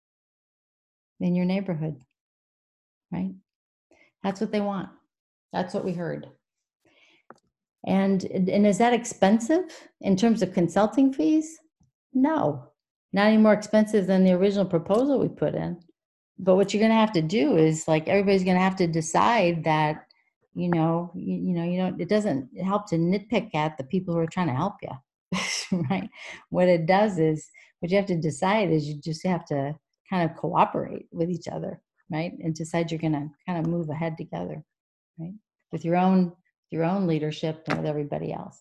in your neighborhood, right? That's what they want. That's what we heard. And and is that expensive in terms of consulting fees? No. Not any more expensive than the original proposal we put in. But what you're going to have to do is, like, everybody's going to have to decide that, you know, you, you know, you don't, it doesn't help to nitpick at the people who are trying to help you, right? What it does is, what you have to decide is you just have to kind of cooperate with each other, right? And decide you're going to kind of move ahead together, right? With your own, your own leadership and with everybody else.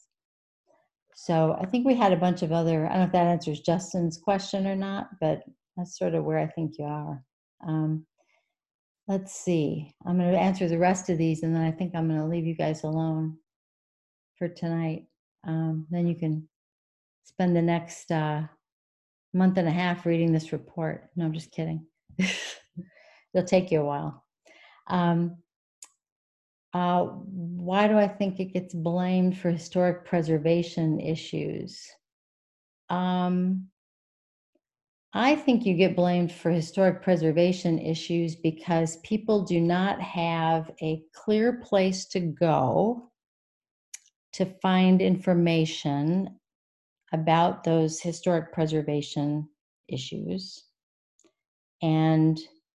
So I think we had a bunch of other, I don't know if that answers Justin's question or not, but that's sort of where I think you are. Um, let's see, I'm going to answer the rest of these and then I think I'm going to leave you guys alone for tonight. Um, then you can spend the next uh, month and a half reading this report. No, I'm just kidding. It'll take you a while. Um, Uh, why do I think it gets blamed for historic preservation issues? Um, I think you get blamed for historic preservation issues because people do not have a clear place to go to find information about those historic preservation issues, and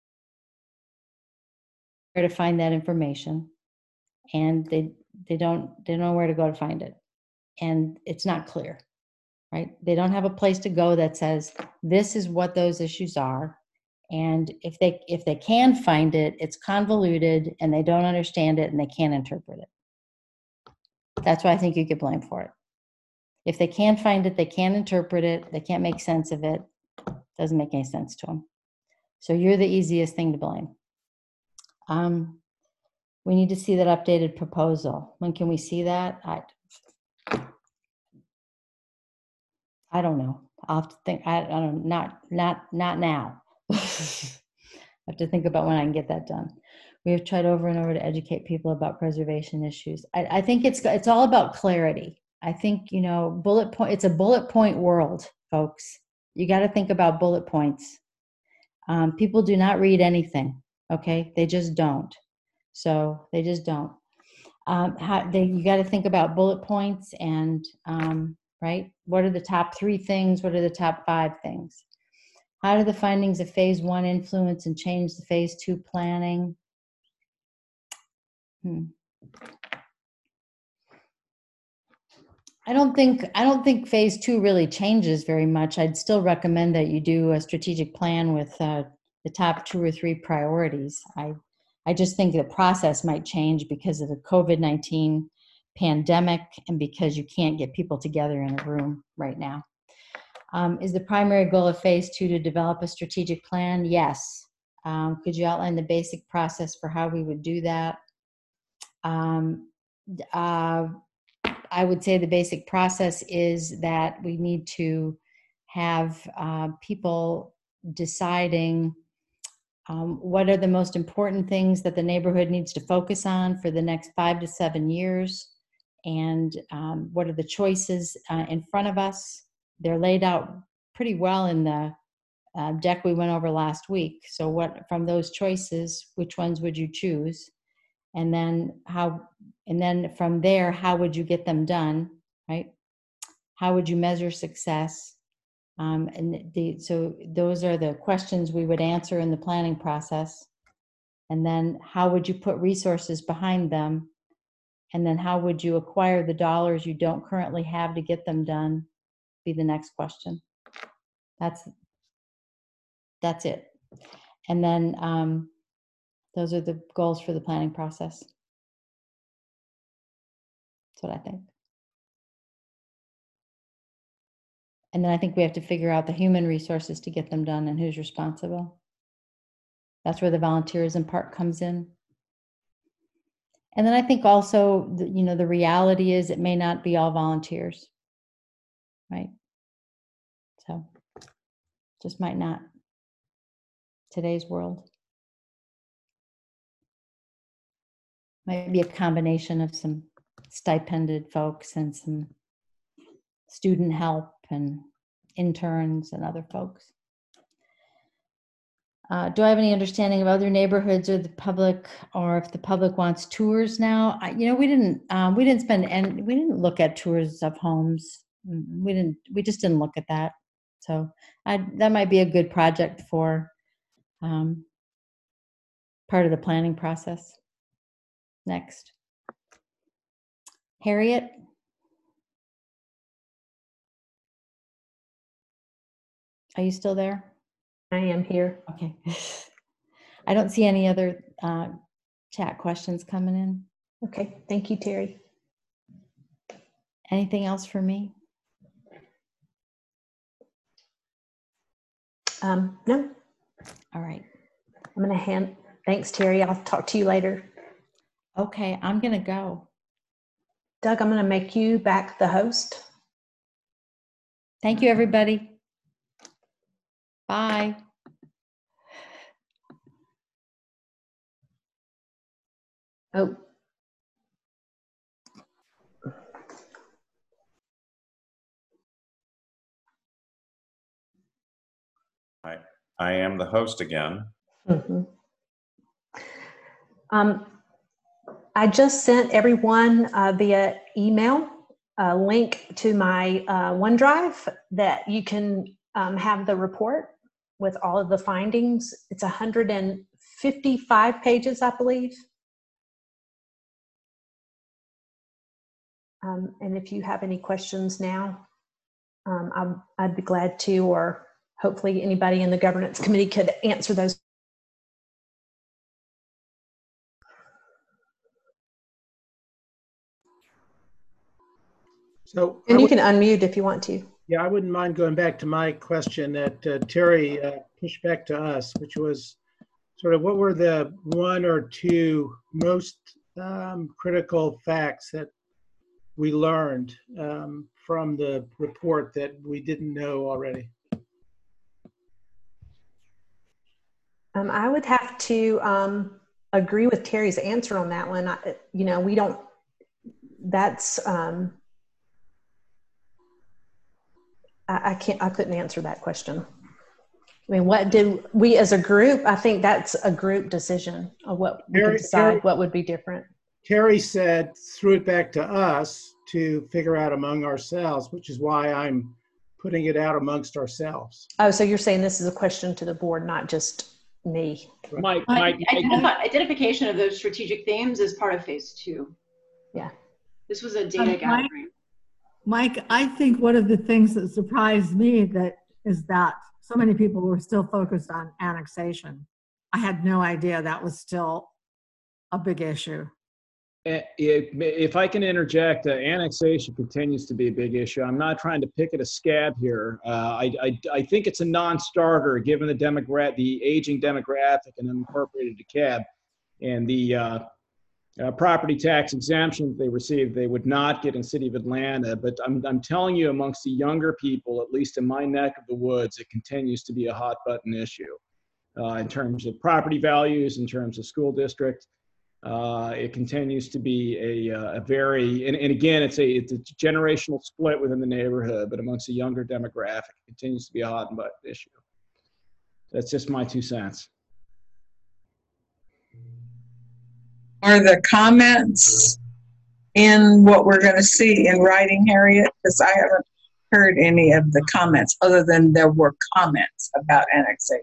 where to find that information. And they they don't they don't know where to go to find it, and it's not clear, right? They don't have a place to go that says this is what those issues are, and if they if they can find it, it's convoluted and they don't understand it and they can't interpret it. That's why I think you get blamed for it. If they can't find it, they can't interpret it, they can't make sense of it, doesn't make any sense to them. So you're the easiest thing to blame. Um, We need to see that updated proposal. When can we see that? I, I don't know. I'll have to think. I, I don't. Not not not now. I have to think about when I can get that done. We have tried over and over to educate people about preservation issues. I, I think it's it's all about clarity. I think, you know, bullet point. It's a bullet point world, folks. You got to think about bullet points. Um, people do not read anything. Okay, they just don't. So they just don't. Um, how, they, you got to think about bullet points and, um, right? What are the top three things? What are the top five things? How do the findings of phase one influence and change the phase two planning? Hmm. I don't think, I don't think phase two really changes very much. I'd still recommend that you do a strategic plan with uh, the top two or three priorities. I I just think the process might change because of the COVID nineteen pandemic and because you can't get people together in a room right now. Um, is the primary goal of phase two to develop a strategic plan? Yes. Um, could you outline the basic process for how we would do that? Um, uh, I would say the basic process is that we need to have uh, people deciding um, what are the most important things that the neighborhood needs to focus on for the next five to seven years, and um, what are the choices uh, in front of us. They're laid out pretty well in the uh, deck we went over last week. So what, from those choices, which ones would you choose? And then how, and then from there, how would you get them done, right? How would you measure success? Um, and the, so those are the questions we would answer in the planning process. And then how would you put resources behind them? And then how would you acquire the dollars you don't currently have to get them done? Be the next question. That's, that's it. And then um, those are the goals for the planning process. That's what I think. And then I think we have to figure out the human resources to get them done and who's responsible. That's where the volunteerism part comes in. And then I think also, the, you know, the reality is it may not be all volunteers, right? So just might not. Today's world. Might be a combination of some stipended folks and some student help and interns and other folks. Uh, do I have any understanding of other neighborhoods or the public, or if the public wants tours now? I, you know, we didn't, um, we didn't spend, and we didn't look at tours of homes. We didn't, we just didn't look at that. So I, that might be a good project for um, part of the planning process. Next. Harriet? Are you still there? I am here. Okay. I don't see any other uh, chat questions coming in. Okay, thank you, Terry. Anything else for me? Um, no. All right. I'm gonna hand, thanks, Terry. I'll talk to you later. Okay, I'm gonna go. Doug, I'm gonna make you back the host. Thank you, everybody. Bye. Oh. I, I am the host again. Mm-hmm. Um, I just sent everyone uh, via email a link to my uh, OneDrive that you can um, have the report with all of the findings. It's one hundred fifty-five pages, I believe. Um, and if you have any questions now, um, I'm, I'd be glad to, or hopefully anybody in the governance committee could answer those. So, and I you would, can unmute if you want to. yeah, I wouldn't mind going back to my question that uh, Terry uh, pushed back to us, which was sort of what were the one or two most um, critical facts that we learned um, from the report that we didn't know already? Um, I would have to um, agree with Terry's answer on that one. I, you know, we don't, that's, um, I, I can't, I couldn't answer that question. I mean, what did we as a group, I think that's a group decision of what we Terry, can decide Terry, what would be different. Terry said, threw it back to us to figure out among ourselves, which is why I'm putting it out amongst ourselves. Oh, so you're saying this is a question to the board, not just me. Mike, Uh, Mike, identify, identification of those strategic themes is part of phase two. Yeah. This was a data Um, gathering. Mike, Mike, I think one of the things that surprised me that is that so many people were still focused on annexation. I had no idea that was still a big issue. Eh, If if I can interject, uh, annexation continues to be a big issue. I'm not trying to pick at a scab here. Uh, I, I, I think it's a non-starter given the demogra- the aging demographic and unincorporated DeKalb and the uh, uh, property tax exemption they receive. They would not get in City of Atlanta. But I'm, I'm telling you, amongst the younger people, at least in my neck of the woods, it continues to be a hot button issue uh, in terms of property values, in terms of school district. Uh, it continues to be a, uh, a very, and, and again, it's a, it's a generational split within the neighborhood, but amongst the younger demographic, it continues to be a hot button issue. That's just my two cents. Are the comments in what we're going to see in writing, Harriet? Because I haven't heard any of the comments other than there were comments about annexation.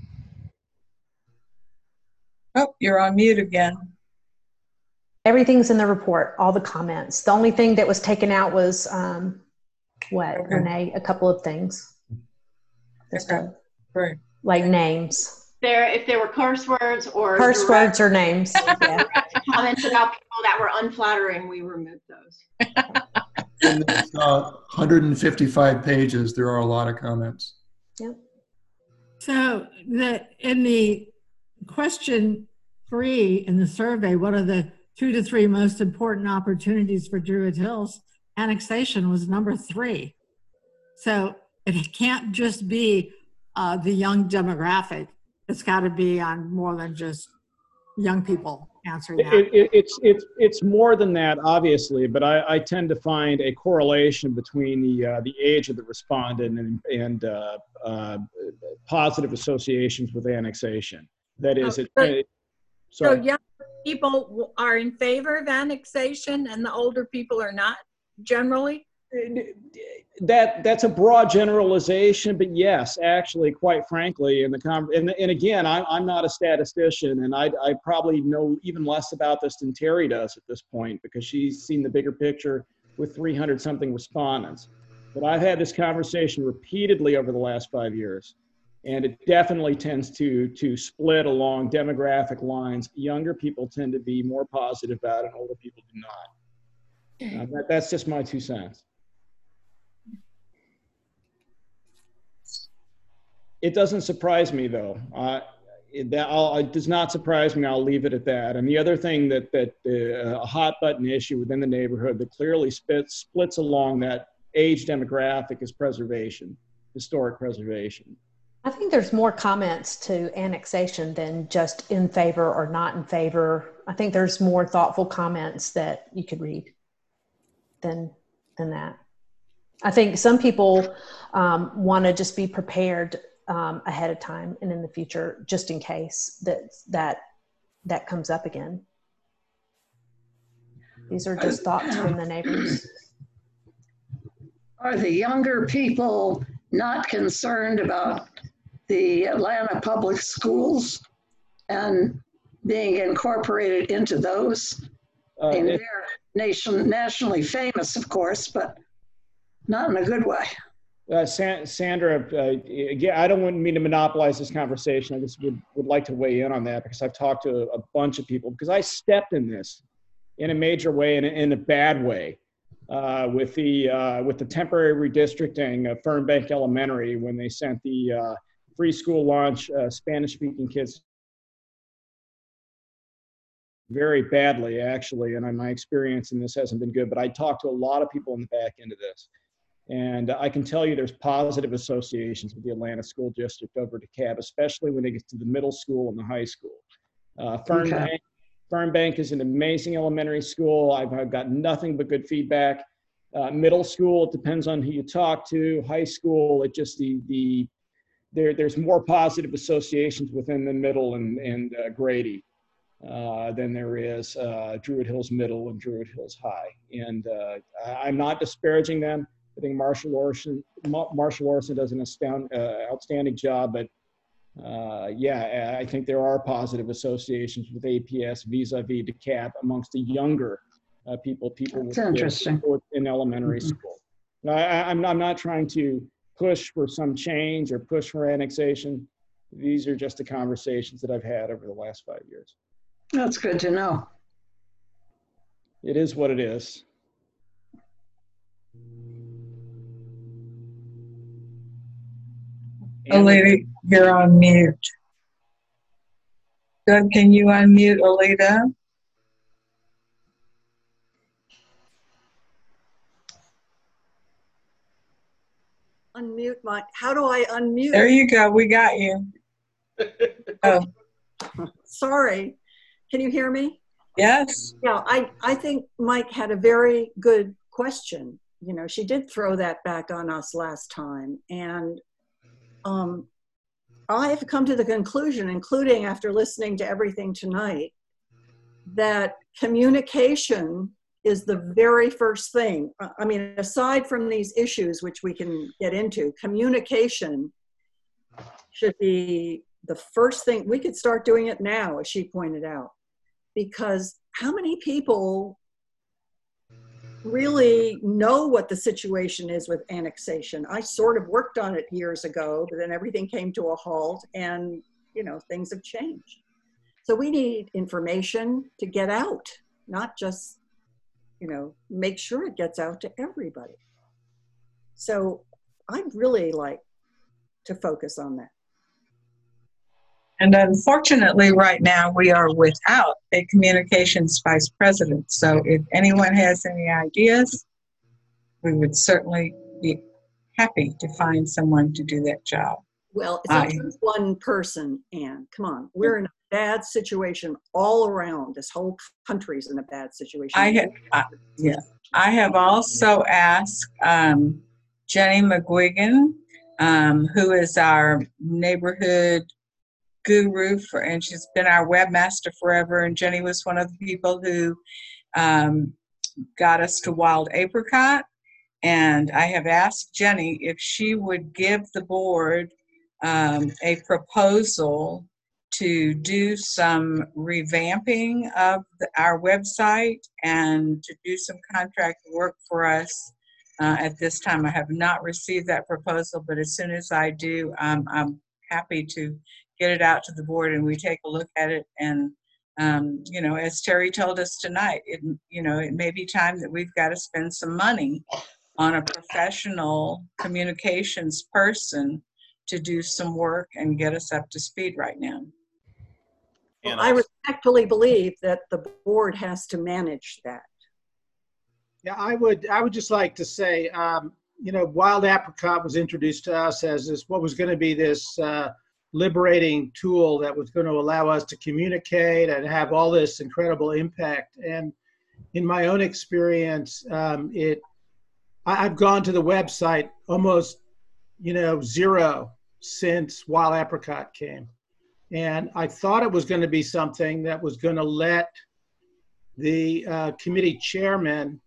Oh, you're on mute again. Everything's in the report, all the comments. The only thing that was taken out was, um, what, Okay. Renee? A couple of things. Just Okay. a- Great. like names. There, if there were curse words or Curse direct words or names. Yeah. comments about people that were unflattering, we removed those. In this, uh, one hundred fifty-five pages, there are a lot of comments. Yep. So the, in the question three in the survey, what are the two to three most important opportunities for Druid Hills? Annexation was number three. So it can't just be uh, the young demographic. It's got to be on more than just young people answering that. It, it, it's, it's, it's more than that, obviously, but I, I tend to find a correlation between the, uh, the age of the respondent and, and uh, uh, positive associations with annexation. That is, it, so, it so sorry. young people are in favor of annexation and the older people are not generally? That that's a broad generalization, but yes, actually, quite frankly, in the con and, and again, I'm I'm not a statistician, and I I probably know even less about this than Terry does at this point because she's seen the bigger picture with three hundred something respondents. But I've had this conversation repeatedly over the last five years, and it definitely tends to to split along demographic lines. Younger people tend to be more positive about it, and older people do not. Uh, that, that's just my two cents. It doesn't surprise me, though. Uh, it, that I'll, it does not surprise me. I'll leave it at that. And the other thing that that uh, a hot button issue within the neighborhood that clearly splits splits along that age demographic is preservation, historic preservation. I think there's more comments to annexation than just in favor or not in favor. I think there's more thoughtful comments that you could read than than that. I think some people um, want to just be prepared um, ahead of time and in the future, just in case that that that comes up again. These are just thoughts from the neighbors. Are the younger people not concerned about the Atlanta public schools and being incorporated into those? Uh, and it, they're nation, nationally famous, of course, but not in a good way. Uh, San, Sandra, uh, again, I don't want me to monopolize this conversation. I just would, would like to weigh in on that because I've talked to a, a bunch of people because I stepped in this in a major way and in a bad way uh, with the uh, with the temporary redistricting of Fernbank Elementary when they sent the uh, free school lunch uh, Spanish-speaking kids very badly, actually. And my experience in this hasn't been good, but I talked to a lot of people in the back end of this. And I can tell you there's positive associations with the Atlanta School District over DeKalb, especially when it gets to the middle school and the high school. Uh, Fernbank, Okay. Fernbank is an amazing elementary school. I've, I've got nothing but good feedback. Uh, middle school, it depends on who you talk to. High school, it just the, the there, there's more positive associations within the middle and, and uh, Grady uh, than there is uh, Druid Hills Middle and Druid Hills High. And uh, I'm not disparaging them. I think Marshall Orson, Marshall Orson does an astound, uh, outstanding job, but uh, yeah, I think there are positive associations with A P S vis-a-vis DeKalb amongst the younger uh, people, people That's with, interesting. with, in elementary Mm-hmm. school. I, I'm, I'm not trying to push for some change or push for annexation. These are just the conversations that I've had over the last five years. That's good to know. It is what it is. Alita, you're on mute. Doug, can you unmute Alita? Unmute my, how do I unmute? There you go, we got you. Oh. Sorry, can you hear me? Yes. Yeah, I, I think Mike had a very good question. You know, she did throw that back on us last time. And um, I have come to the conclusion, including after listening to everything tonight, that communication is the very first thing. I mean, aside from these issues, which we can get into, communication should be the first thing. We could start doing it now, as she pointed out, because how many people really know what the situation is with annexation? I sort of worked on it years ago, but then everything came to a halt and, you know, things have changed. So we need information to get out, not just, you know, make sure it gets out to everybody. So I'd really like to focus on that. And unfortunately, right now, we are without a communications vice president. So if anyone has any ideas, we would certainly be happy to find someone to do that job. Well, it's not just one person, Anne. Come on. We're in a bad situation all around. This whole country's in a bad situation. I have, uh, yeah. I have also asked um, Jenny McGuigan, um, who is our neighborhood guru for, and she's been our webmaster forever. And Jenny was one of the people who um, got us to Wild Apricot. And I have asked Jenny if she would give the board um, a proposal to do some revamping of the, our website and to do some contract work for us. Uh, at this time, I have not received that proposal, but as soon as I do, um, I'm happy to get it out to the board and we take a look at it. And, um, you know, as Terry told us tonight, it, you know, it may be time that we've got to spend some money on a professional communications person to do some work and get us up to speed right now. Well, I respectfully believe that the board has to manage that. Yeah, I would, I would just like to say, um, you know, Wild Apricot was introduced to us as this, what was going to be this uh, liberating tool that was going to allow us to communicate and have all this incredible impact. And in my own experience, um, it, I, I've gone to the website almost, you know, zero since Wild Apricot came. And I thought it was going to be something that was going to let the uh, committee chairman,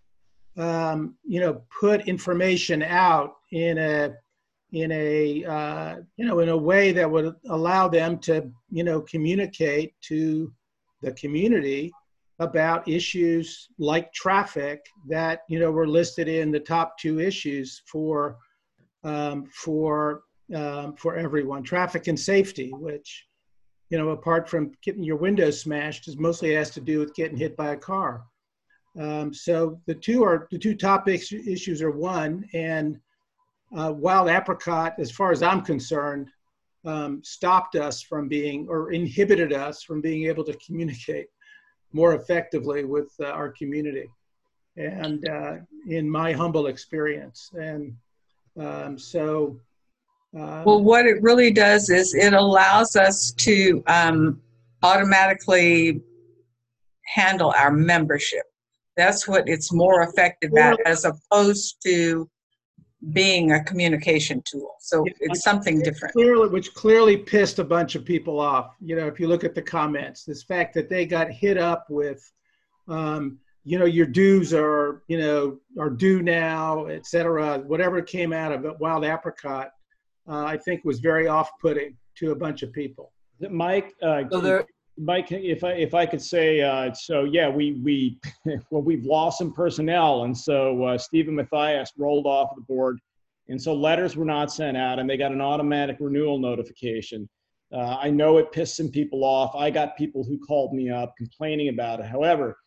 um, you know, put information out in a, in a, uh, you know, in a way that would allow them to, you know, communicate to the community about issues like traffic that, you know, were listed in the top two issues for, um, for, um, for everyone. Traffic and safety, which, you know, apart from getting your windows smashed, is mostly has to do with getting hit by a car. Um, so the two are the two top issues are one, and uh, Wild Apricot, as far as I'm concerned, um, stopped us from being or inhibited us from being able to communicate more effectively with uh, our community, and uh, in my humble experience, and um, so. Um, well, what it really does is it allows us to um, automatically handle our membership. That's what it's more effective at, as opposed to being a communication tool. So it's something different. Clearly, which clearly pissed a bunch of people off. You know, if you look at the comments, this fact that they got hit up with, um, you know, your dues are, you know, are due now, et cetera. Whatever came out of it, Wild Apricot, uh, I think was very off-putting to a bunch of people. Mike, uh, so there, Mike, if I if I could say, uh, so yeah, we we well we've lost some personnel, and so uh, Stephen Matthias rolled off the board, and so letters were not sent out, and they got an automatic renewal notification. Uh, I know it pissed some people off. I got people who called me up complaining about it. However,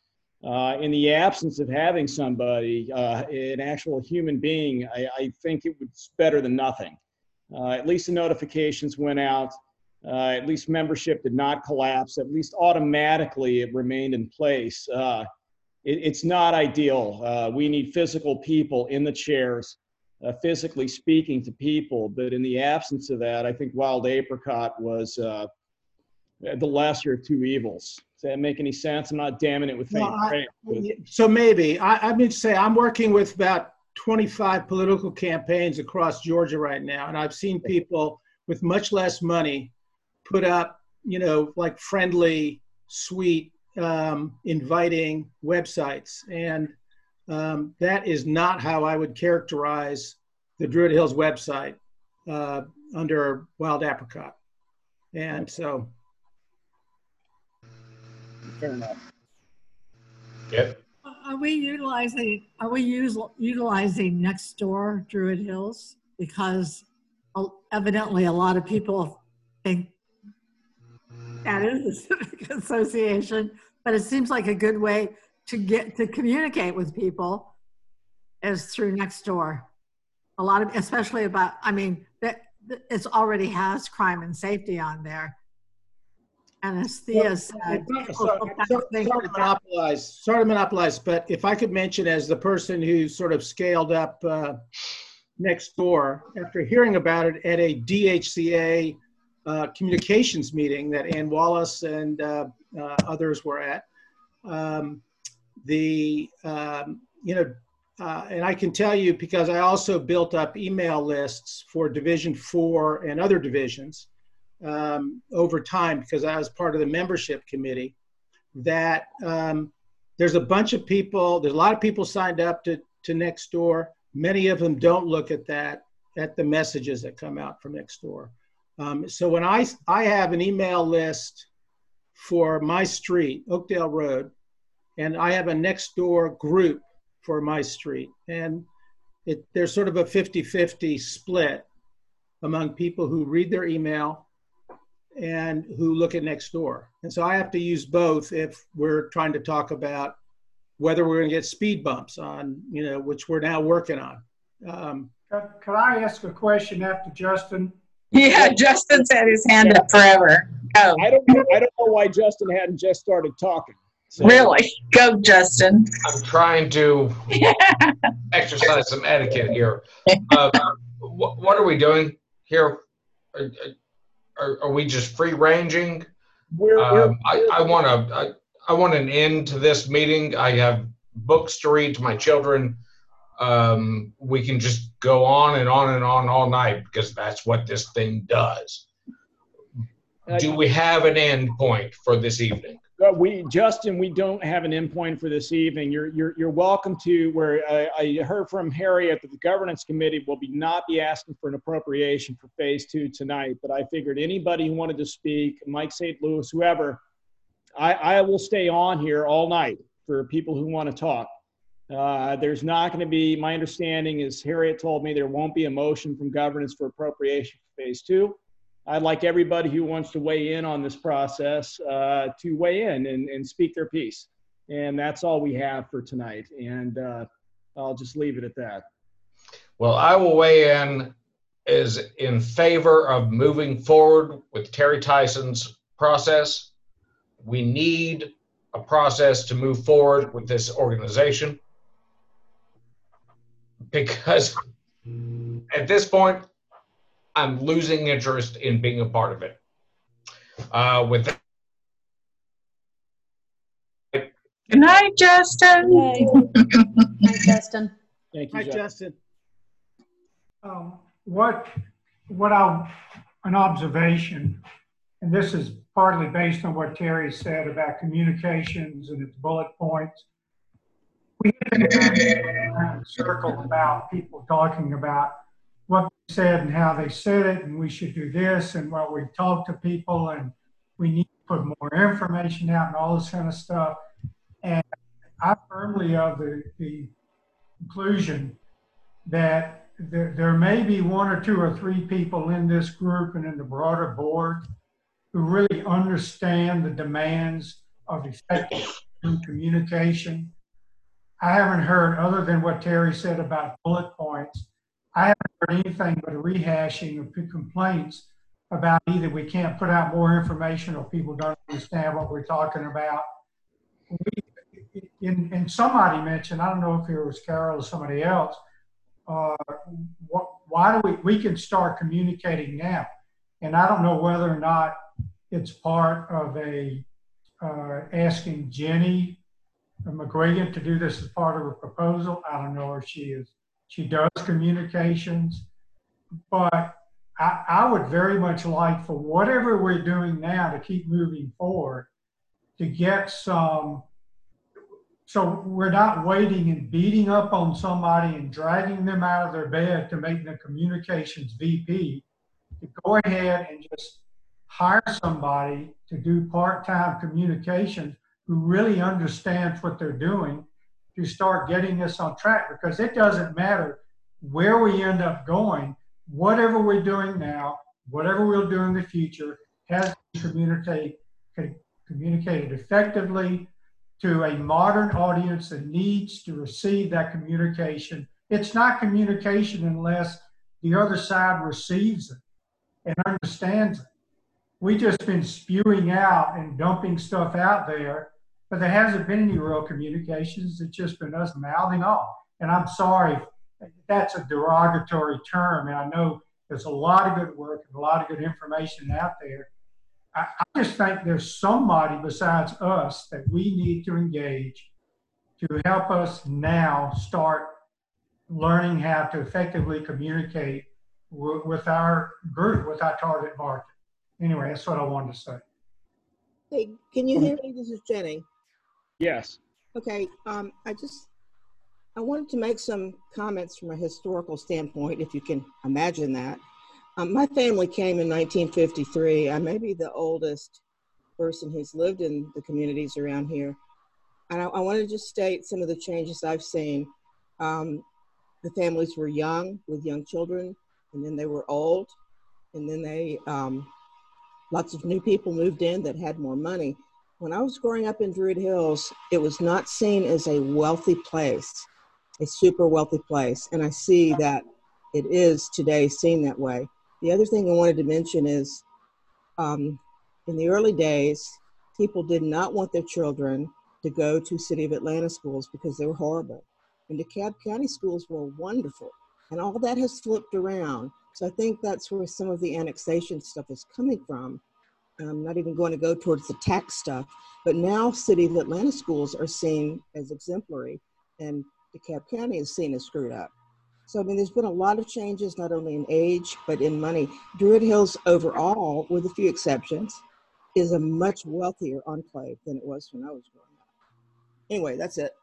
Uh, in the absence of having somebody, uh, an actual human being, I, I think it was better than nothing. Uh, at least the notifications went out. Uh, at least membership did not collapse. At least automatically it remained in place. Uh, it, it's not ideal. Uh, we need physical people in the chairs, uh, physically speaking to people. But in the absence of that, I think Wild Apricot was uh, the lesser of two evils. Does that make any sense? I'm not damning it with faint Well, I- praise, but- So maybe, I, I mean, say, I'm working with about twenty-five political campaigns across Georgia right now, and I've seen people with much less money put up, you know, like friendly, sweet, um, inviting websites. And um, that is not how I would characterize the Druid Hills website uh, under Wild Apricot. And so, Fair enough. Yep. Are we utilizing, are we use, utilizing Nextdoor Druid Hills? Because evidently a lot of people think that is a civic association, but it seems like a good way to get to communicate with people is through Nextdoor. A lot of, especially about, I mean, that it's already has crime and safety on there. And as Thea said, people sorry, sometimes sorry, think sorry to that- monopolize, sorry to monopolize, but if I could mention as the person who sort of scaled up uh, Nextdoor after hearing about it at a D H C A uh, communications meeting that Ann Wallace and uh, uh, others were at, um, the, um, you know, uh, and I can tell you because I also built up email lists for Division Four and other divisions um, over time because I was part of the membership committee, that um, there's a bunch of people, there's a lot of people signed up to, to Nextdoor. Many of them don't look at that, at the messages that come out from Nextdoor. Um, so when I, I have an email list for my street, Oakdale Road, and I have a Nextdoor group for my street. And it, there's sort of a fifty fifty split among people who read their email and who look at Nextdoor. And so I have to use both if we're trying to talk about whether we're going to get speed bumps on, you know, which we're now working on. Um, Could, could I ask a question after Justin? Yeah, Justin's had his hand up forever. Go. I don't know, I don't know why Justin hadn't just started talking. So- Really? Go, Justin. I'm trying to exercise some etiquette here. Uh, what, what are we doing here? Are, are, are we just free ranging? We're, we're, Um, I, I want to. I, I want an end to this meeting. I have books to read to my children. Um, we can just go on and on and on all night because that's what this thing does. Do we have an end point for this evening? Uh, we, Justin, we don't have an endpoint for this evening. You're, you're, you're welcome to, where I, I heard from Harriet that the governance committee will be not be asking for an appropriation for phase two tonight, but I figured anybody who wanted to speak, Mike Saint Louis, whoever, I, I will stay on here all night for people who want to talk. Uh, there's not going to be, my understanding is Harriet told me there won't be a motion from governance for appropriation for phase two. I'd like everybody who wants to weigh in on this process uh, to weigh in and, and speak their piece. And that's all we have for tonight. And uh, I'll just leave it at that. Well, I will weigh in as in favor of moving forward with Terry Tyson's process. We need a process to move forward with this organization because at this point, I'm losing interest in being a part of it. Uh, with that, Good night, Justin. Hi, Justin. Thank you, Hi, Justin. Justin. Um, what, what I, an observation, and this is partly based on what Terry said about communications and its bullet points. We have a circle about people talking about what they said and how they said it, and we should do this, and what we talk to people, and we need to put more information out and all this kind of stuff. And I'm firmly of the, the conclusion that there, there may be one or two or three people in this group and in the broader board who really understand the demands of effective in communication. I haven't heard, other than what Terry said about bullet points, I haven't heard anything but a rehashing of complaints about either we can't put out more information or people don't understand what we're talking about. We, in, and somebody mentioned, I don't know if it was Carol or somebody else, uh, what, why do we, we can start communicating now. And I don't know whether or not it's part of a, uh, asking Jenny McGuigan to do this as part of a proposal. I don't know if she is, she does communications, but I, I would very much like for whatever we're doing now to keep moving forward, to get some, so we're not waiting and beating up on somebody and dragging them out of their bed to make the communications V P, to go ahead and just hire somebody to do part-time communications who really understands what they're doing, to start getting us on track, because it doesn't matter where we end up going, whatever we're doing now, whatever we'll do in the future, has to communicate, communicated effectively to a modern audience that needs to receive that communication. It's not communication unless the other side receives it and understands it. We've just been spewing out and dumping stuff out there, but there hasn't been any real communications. It's just been us mouthing off. And I'm sorry, that's a derogatory term. And I know there's a lot of good work and a lot of good information out there. I, I just think there's somebody besides us that we need to engage to help us now start learning how to effectively communicate w- with our group, with our target market. Anyway, that's what I wanted to say. Hey, can you hear me? This is Jenny. Yes. Okay, um, I just, I wanted to make some comments from a historical standpoint, if you can imagine that. Um, my family came in nineteen fifty-three. I may be the oldest person who's lived in the communities around here. And I, I want to just state some of the changes I've seen. Um, the families were young with young children, and then they were old, and then they, um, lots of new people moved in that had more money. When I was growing up in Druid Hills, it was not seen as a wealthy place, a super wealthy place. And I see that it is today seen that way. The other thing I wanted to mention is um, in the early days, people did not want their children to go to City of Atlanta schools because they were horrible. And DeKalb County schools were wonderful. And all that has flipped around. So I think that's where some of the annexation stuff is coming from. I'm not even going to go towards the tax stuff, but now City of Atlanta schools are seen as exemplary and DeKalb County is seen as screwed up. So, I mean, there's been a lot of changes, not only in age, but in money. Druid Hills overall, with a few exceptions, is a much wealthier enclave than it was when I was growing up. Anyway, that's it.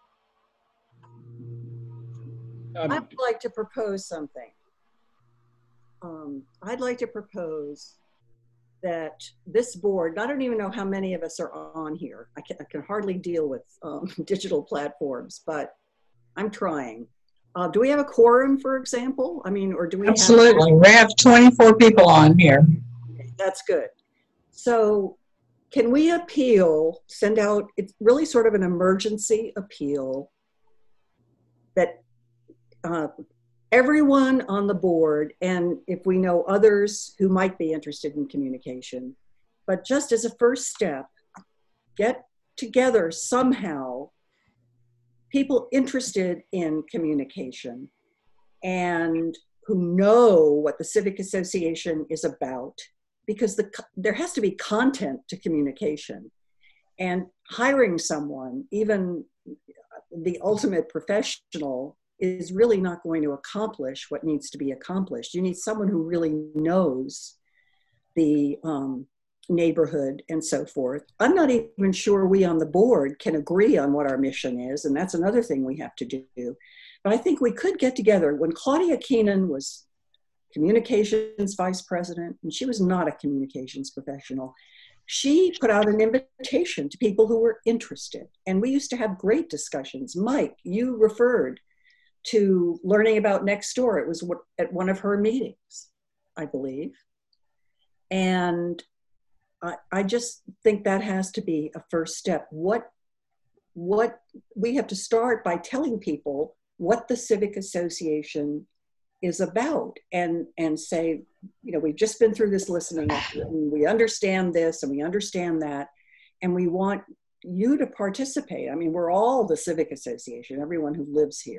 Um, I'd like to propose something. Um, I'd like to propose that this board, I don't even know how many of us are on here. I can, I can hardly deal with um, digital platforms, but I'm trying. Uh, do we have a quorum, for example? I mean, or do we Absolutely. have- We have twenty-four people on here. That's good. So can we appeal, send out, it's really sort of an emergency appeal that uh, everyone on the board, and if we know others who might be interested in communication, but just as a first step, get together somehow people interested in communication and who know what the Civic Association is about, because the, there has to be content to communication. And hiring someone, even the ultimate professional, is really not going to accomplish what needs to be accomplished. You need someone who really knows the um, neighborhood and so forth. I'm not even sure we on the board can agree on what our mission is, and that's another thing we have to do. But I think we could get together. When Claudia Keenan was communications vice president, and she was not a communications professional, she put out an invitation to people who were interested. And we used to have great discussions. Mike, you referred to learning about Nextdoor. It was at one of her meetings, I believe. And I, I just think that has to be a first step. What what we have to start by telling people what the Civic Association is about, and and say, you know, we've just been through this listening effort, and we understand this and we understand that, and we want you to participate. I mean, we're all the Civic Association, everyone who lives here.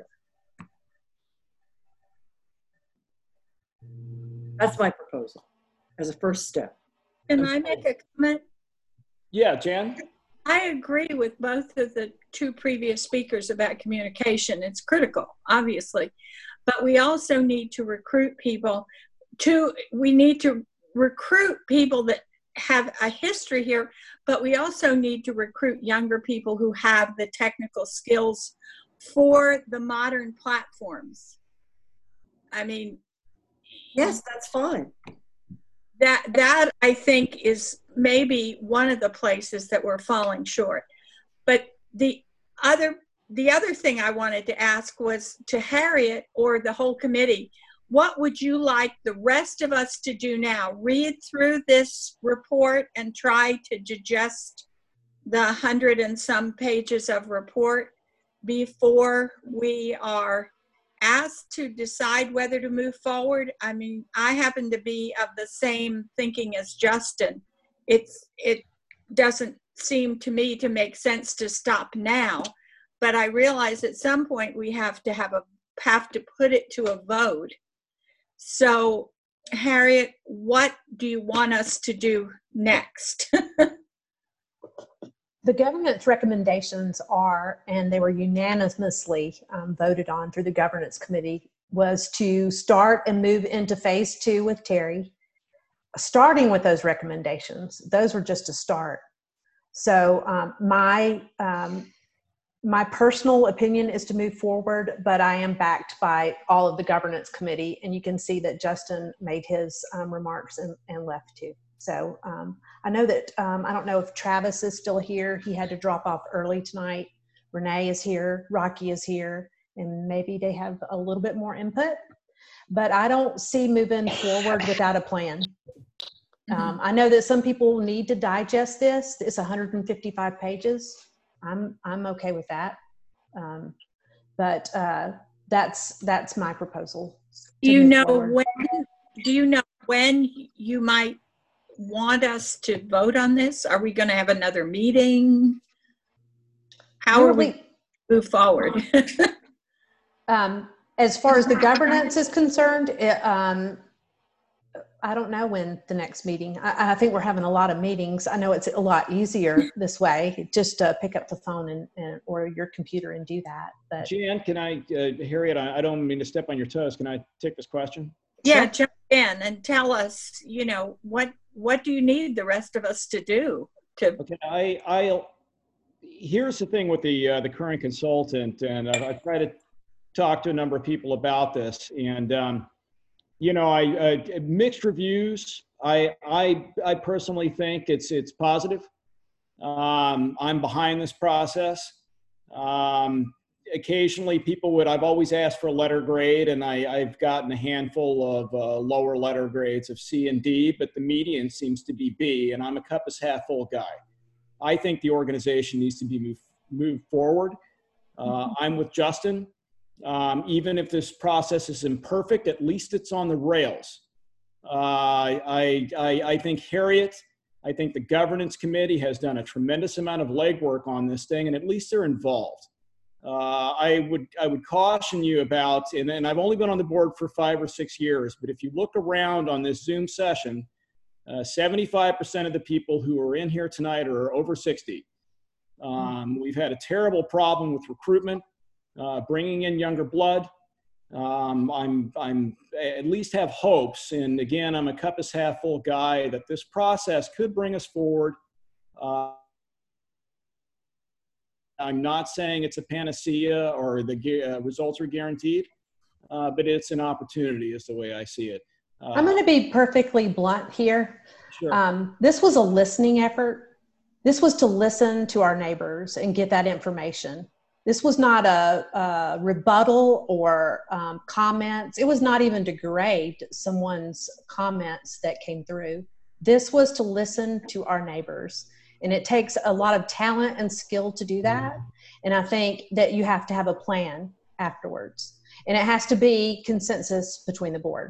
That's my proposal as a first step. Can I make a comment? Yeah, Jan? I agree with both of the two previous speakers about communication. It's critical, obviously, but we also need to recruit people to, we need to recruit people that have a history here, but we also need to recruit younger people who have the technical skills for the modern platforms. I mean, yes, that's fine. That, that I think is maybe one of the places that we're falling short. But the other, the other thing I wanted to ask was to Harriet or the whole committee, what would you like the rest of us to do now? Read through this report and try to digest the hundred and some pages of report before we are asked to decide whether to move forward? I mean, I happen to be of the same thinking as Justin. It's, it doesn't seem to me to make sense to stop now, but I realize at some point we have to have a, have to put it to a vote. So, Harriet, what do you want us to do next? The governance recommendations are, and they were unanimously um, voted on through the governance committee, was to start and move into phase two with Terry. Starting with those recommendations, those were just a start. So um, my um, my personal opinion is to move forward, but I am backed by all of the governance committee, and you can see that Justin made his um, remarks and, and left too. So um, I know that, um, I don't know if Travis is still here. He had to drop off early tonight. Renee is here, Rocky is here, and maybe they have a little bit more input, but I don't see moving forward without a plan. Mm-hmm. um, I know that some people need to digest this. It's one hundred fifty-five pages. I'm, I'm okay with that. Um, but uh, that's, that's my proposal. Do you know forward. when, do you know when you might want us to vote on this? Are we going to have another meeting? How are we move forward? um, as far as the governance is concerned, it, um, I don't know when the next meeting. I, I think we're having a lot of meetings. I know it's a lot easier this way, just to pick up the phone and, and or your computer and do that. But Jan, can I, uh, Harriet? I, I don't mean to step on your toes. Can I take this question? Yeah, sure. Jump in and tell us. You know, what what do you need the rest of us to do? To okay, I I'll. Here's the thing with the uh, the current consultant, and I've, I've tried to talk to a number of people about this, and um, you know, I, I mixed reviews. I I I personally think it's it's positive. Um, I'm behind this process. Um, occasionally, people would. I've always asked for a letter grade, and I, I've gotten a handful of uh, lower letter grades of C and D, but the median seems to be B, and I'm a cup is half full guy. I think the organization needs to be moved moved forward. Uh, I'm with Justin. Um, even if this process is imperfect, at least it's on the rails. Uh, I, I, I think Harriet, I think the governance committee has done a tremendous amount of legwork on this thing, and at least they're involved. Uh, I would, I would caution you about, and, and I've only been on the board for five or six years, but if you look around on this Zoom session, uh, seventy-five percent of the people who are in here tonight are over sixty. Um, we've had a terrible problem with recruitment. Uh, bringing in younger blood. Um, I'm, I'm at least have hopes. And again, I'm a cup is half full guy that this process could bring us forward. Uh, I'm not saying it's a panacea or the uh, results are guaranteed, uh, but it's an opportunity is the way I see it. Uh, I'm going to be perfectly blunt here. Sure. Um, this was a listening effort. This was to listen to our neighbors and get that information. This was not a, a rebuttal or um, comments. It was not even to grade someone's comments that came through. This was to listen to our neighbors. And it takes a lot of talent and skill to do that. And I think that you have to have a plan afterwards. And it has to be consensus between the board.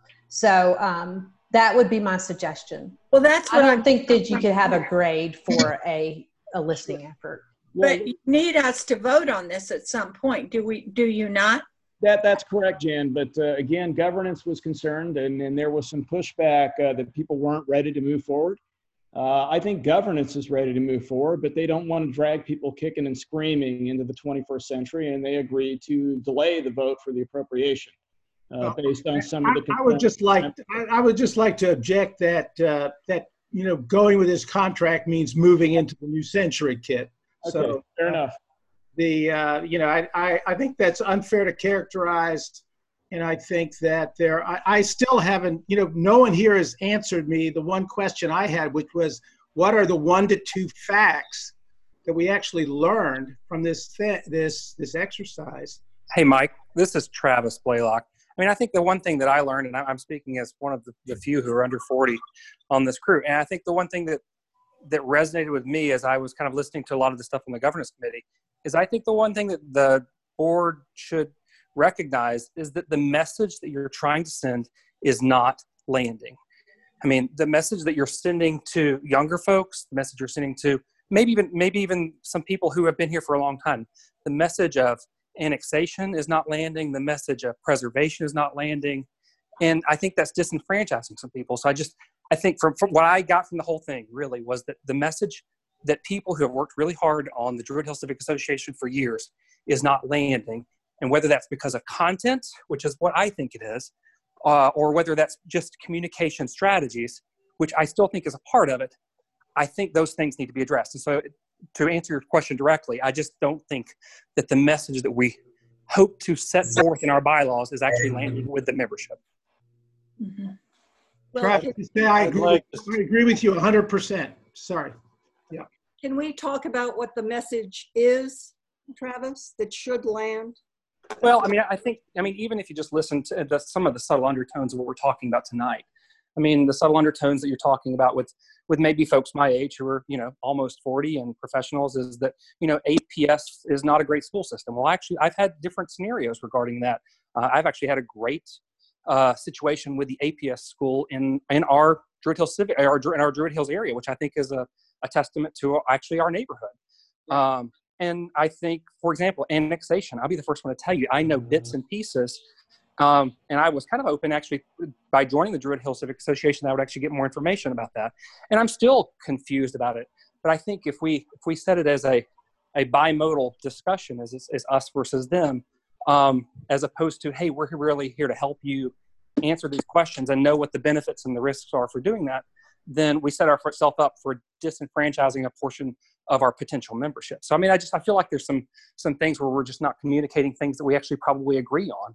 So um, that would be my suggestion. Well, that's what I don't I'm, think that you could have a grade for a, a listening effort. but you need us to vote on this at some point. Do we, do you not? That, that's correct, Jan. But uh, again, governance was concerned, and, and there was some pushback uh, that people weren't ready to move forward. Uh, I think governance is ready to move forward, but they don't want to drag people kicking and screaming into the twenty-first century, and they agreed to delay the vote for the appropriation uh, based on some of the. I, I would just like I, I would just like to object that uh, that you know going with this contract means moving into the new century, Kit. Okay, so fair enough. The uh, you know I, I I think that's unfair to characterize. And I think that there, I, I still haven't, you know, no one here has answered me the one question I had, which was, what are the one to two facts that we actually learned from this th- this this exercise? Hey, Mike, this is Travis Blaylock. I mean, I think the one thing that I learned, and I'm speaking as one of the, the few who are under forty on this crew, and I think the one thing that that resonated with me as I was kind of listening to a lot of the stuff on the governance committee is I think the one thing that the board should recognize is that the message that you're trying to send is not landing. I mean, the message that you're sending to younger folks, the message you're sending to maybe even maybe even some people who have been here for a long time, the message of annexation is not landing, the message of preservation is not landing, and I think that's disenfranchising some people. So I just, I think from, from what I got from the whole thing really was that the message that people who have worked really hard on the Druid Hills Civic Association for years is not landing. And whether that's because of content, which is what I think it is, uh, or whether that's just communication strategies, which I still think is a part of it, I think those things need to be addressed. And so to answer your question directly, I just don't think that the message that we hope to set forth in our bylaws is actually landing with the membership. Mm-hmm. Well, Travis, I, agree, like I agree with you one hundred percent. Sorry. Yeah. Can we talk about what the message is, Travis, that should land? Well, I mean, I think, I mean, even if you just listen to the, some of the subtle undertones of what we're talking about tonight, I mean, the subtle undertones that you're talking about with, with maybe folks my age who are, you know, almost forty and professionals is that, you know, A P S is not a great school system. Well, actually, I've had different scenarios regarding that. Uh, I've actually had a great uh, situation with the A P S school in, in our Druid Hills Civic, our, in our Druid Hills area, which I think is a, a testament to actually our neighborhood. Um, And I think, for example, annexation, I'll be the first one to tell you, I know bits and pieces. Um, and I was kind of open, actually, by joining the Druid Hills Civic Association, I would actually get more information about that. And I'm still confused about it. But I think if we if we set it as a, a bimodal discussion, as, as us versus them, um, as opposed to, hey, we're really here to help you answer these questions and know what the benefits and the risks are for doing that, then we set ourselves up for disenfranchising a portion of our potential membership. So, I mean, I just, I feel like there's some, some things where we're just not communicating things that we actually probably agree on.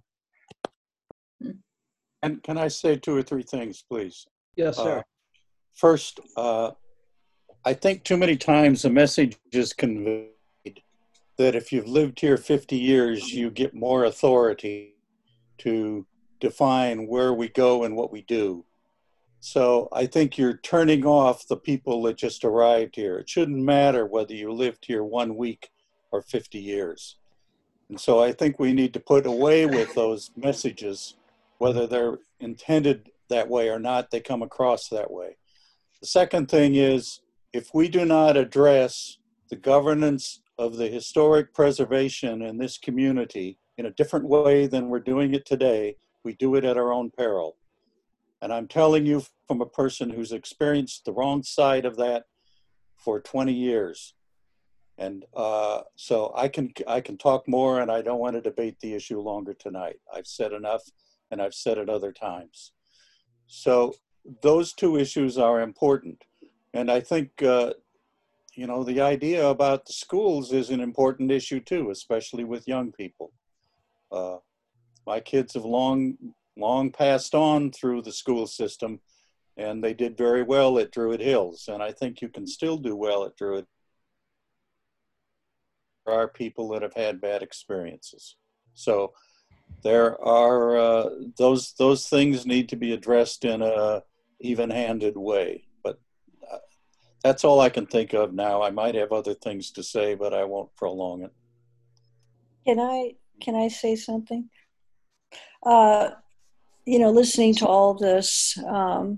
And can I say two or three things, please? Yes, sir. Uh, first, uh, I think too many times the message is conveyed that if you've lived here fifty years, you get more authority to define where we go and what we do. So I think you're turning off the people that just arrived here. It shouldn't matter whether you lived here one week or fifty years. And so I think we need to put away with those messages, whether they're intended that way or not, they come across that way. The second thing is, if we do not address the governance of the historic preservation in this community in a different way than we're doing it today, we do it at our own peril. And I'm telling you from a person who's experienced the wrong side of that for twenty years. And uh, so I can, I can talk more, and I don't want to debate the issue longer tonight. I've said enough, and I've said it other times. So those two issues are important. And I think, uh, you know, the idea about the schools is an important issue too, especially with young people. Uh, my kids have long, long passed on through the school system, and they did very well at Druid Hills. And I think you can still do well at Druid. There are people that have had bad experiences. So there are, uh, those, those things need to be addressed in a even-handed way. But uh, that's all I can think of now. I might have other things to say, but I won't prolong it. Can I, can I say something? Uh, you know, listening to all of this, um,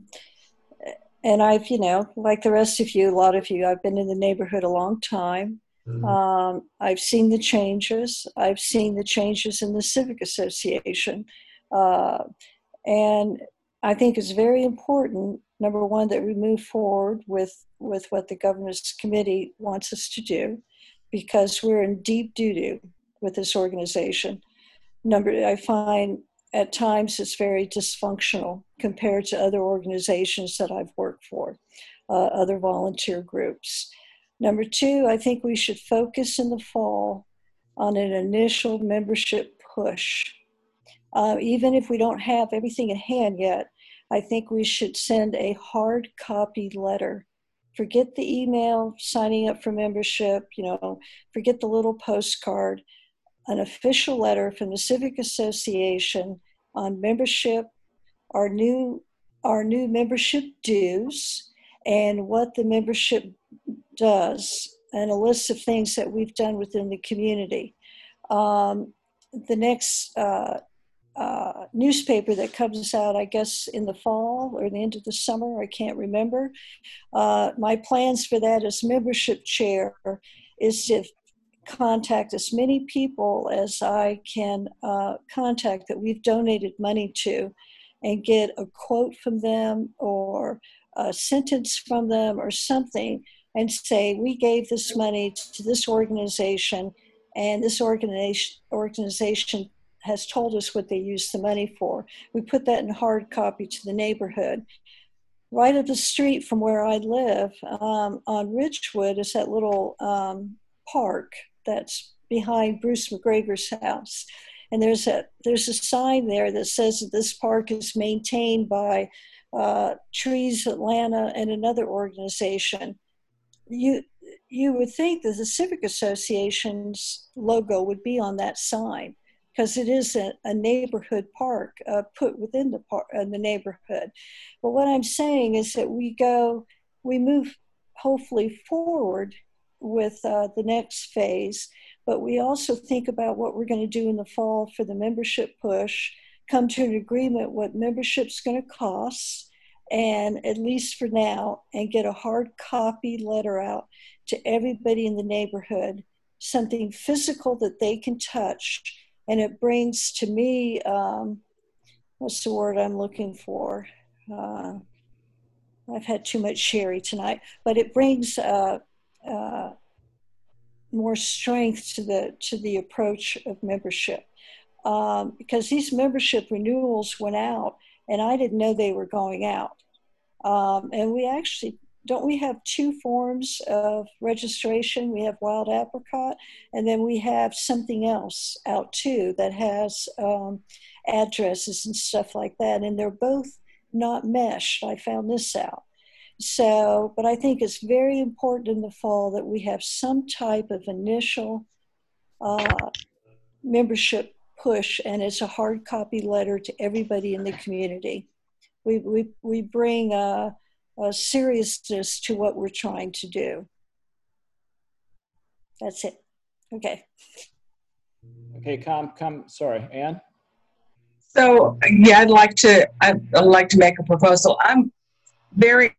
and I've, you know, like the rest of you, a lot of you, I've been in the neighborhood a long time. Um, I've seen the changes. I've seen the changes in the Civic Association. Uh, and I think it's very important, number one, that we move forward with, with what the Governance Committee wants us to do, because we're in deep doo-doo with this organization. Number, I find at times it's very dysfunctional compared to other organizations that I've worked for, uh, other volunteer groups. Number two, I think we should focus in the fall on an initial membership push. Uh, even if we don't have everything in hand yet, I think we should send a hard copy letter. Forget the email, signing up for membership, you know, forget the little postcard. An official letter from the Civic Association on membership, our new, our new membership dues, and what the membership does, and a list of things that we've done within the community. Um, the next uh, uh, newspaper that comes out, I guess, in the fall or the end of the summer, I can't remember. Uh, my plans for that as membership chair is to contact as many people as I can uh, contact that we've donated money to, and get a quote from them or a sentence from them or something, and say, we gave this money to this organization, and this organization organization has told us what they used the money for. We put that in hard copy to the neighborhood. Right up the street from where I live, um, on Ridgewood, is that little um, park that's behind Bruce McGregor's house. And there's a, there's a sign there that says that this park is maintained by uh, Trees Atlanta and another organization. You, you would think that the Civic Association's logo would be on that sign, because it is a, a neighborhood park uh, put within the, par- uh, the neighborhood. But what I'm saying is that we go, we move hopefully forward with uh, the next phase, but we also think about what we're going to do in the fall for the membership push, come to an agreement what membership's going to cost, and at least for now, and get a hard copy letter out to everybody in the neighborhood, something physical that they can touch. And it brings to me, um, what's the word I'm looking for? Uh, I've had too much sherry tonight, but it brings uh, uh, more strength to the to the approach of membership, um, because these membership renewals went out, and I didn't know they were going out. Um, and we actually, don't we have two forms of registration? We have Wild Apricot, and then we have something else out too that has um, addresses and stuff like that. And they're both not meshed. I found this out. So, but I think it's very important in the fall that we have some type of initial uh, membership push, and it's a hard copy letter to everybody in the community. We, we, we bring a, a seriousness to what we're trying to do. That's it. Okay. Okay, come, come, sorry, Ann? So, yeah, I'd like to, I'd, I'd like to make a proposal. I'm very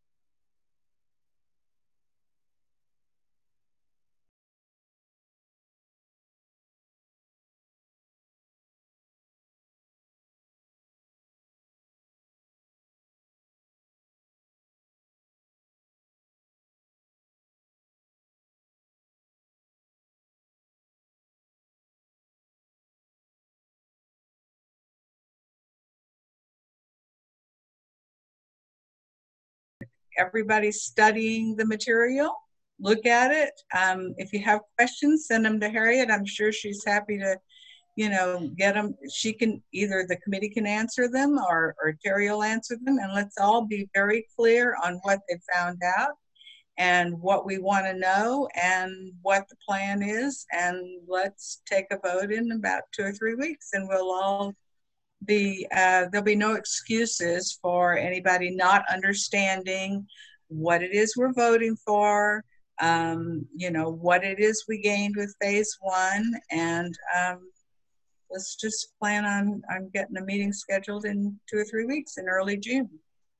everybody's studying the material. Look at it. Um, if you have questions, send them to Harriet. I'm sure she's happy to, you know, get them. She can, either the committee can answer them, or, or Terry will answer them. And let's all be very clear on what they found out and what we want to know and what the plan is. And let's take a vote in about two or three weeks, and we'll all be, uh, there'll be no excuses for anybody not understanding what it is we're voting for, um, you know, what it is we gained with phase one, and um, let's just plan on, on getting a meeting scheduled in two or three weeks in early June.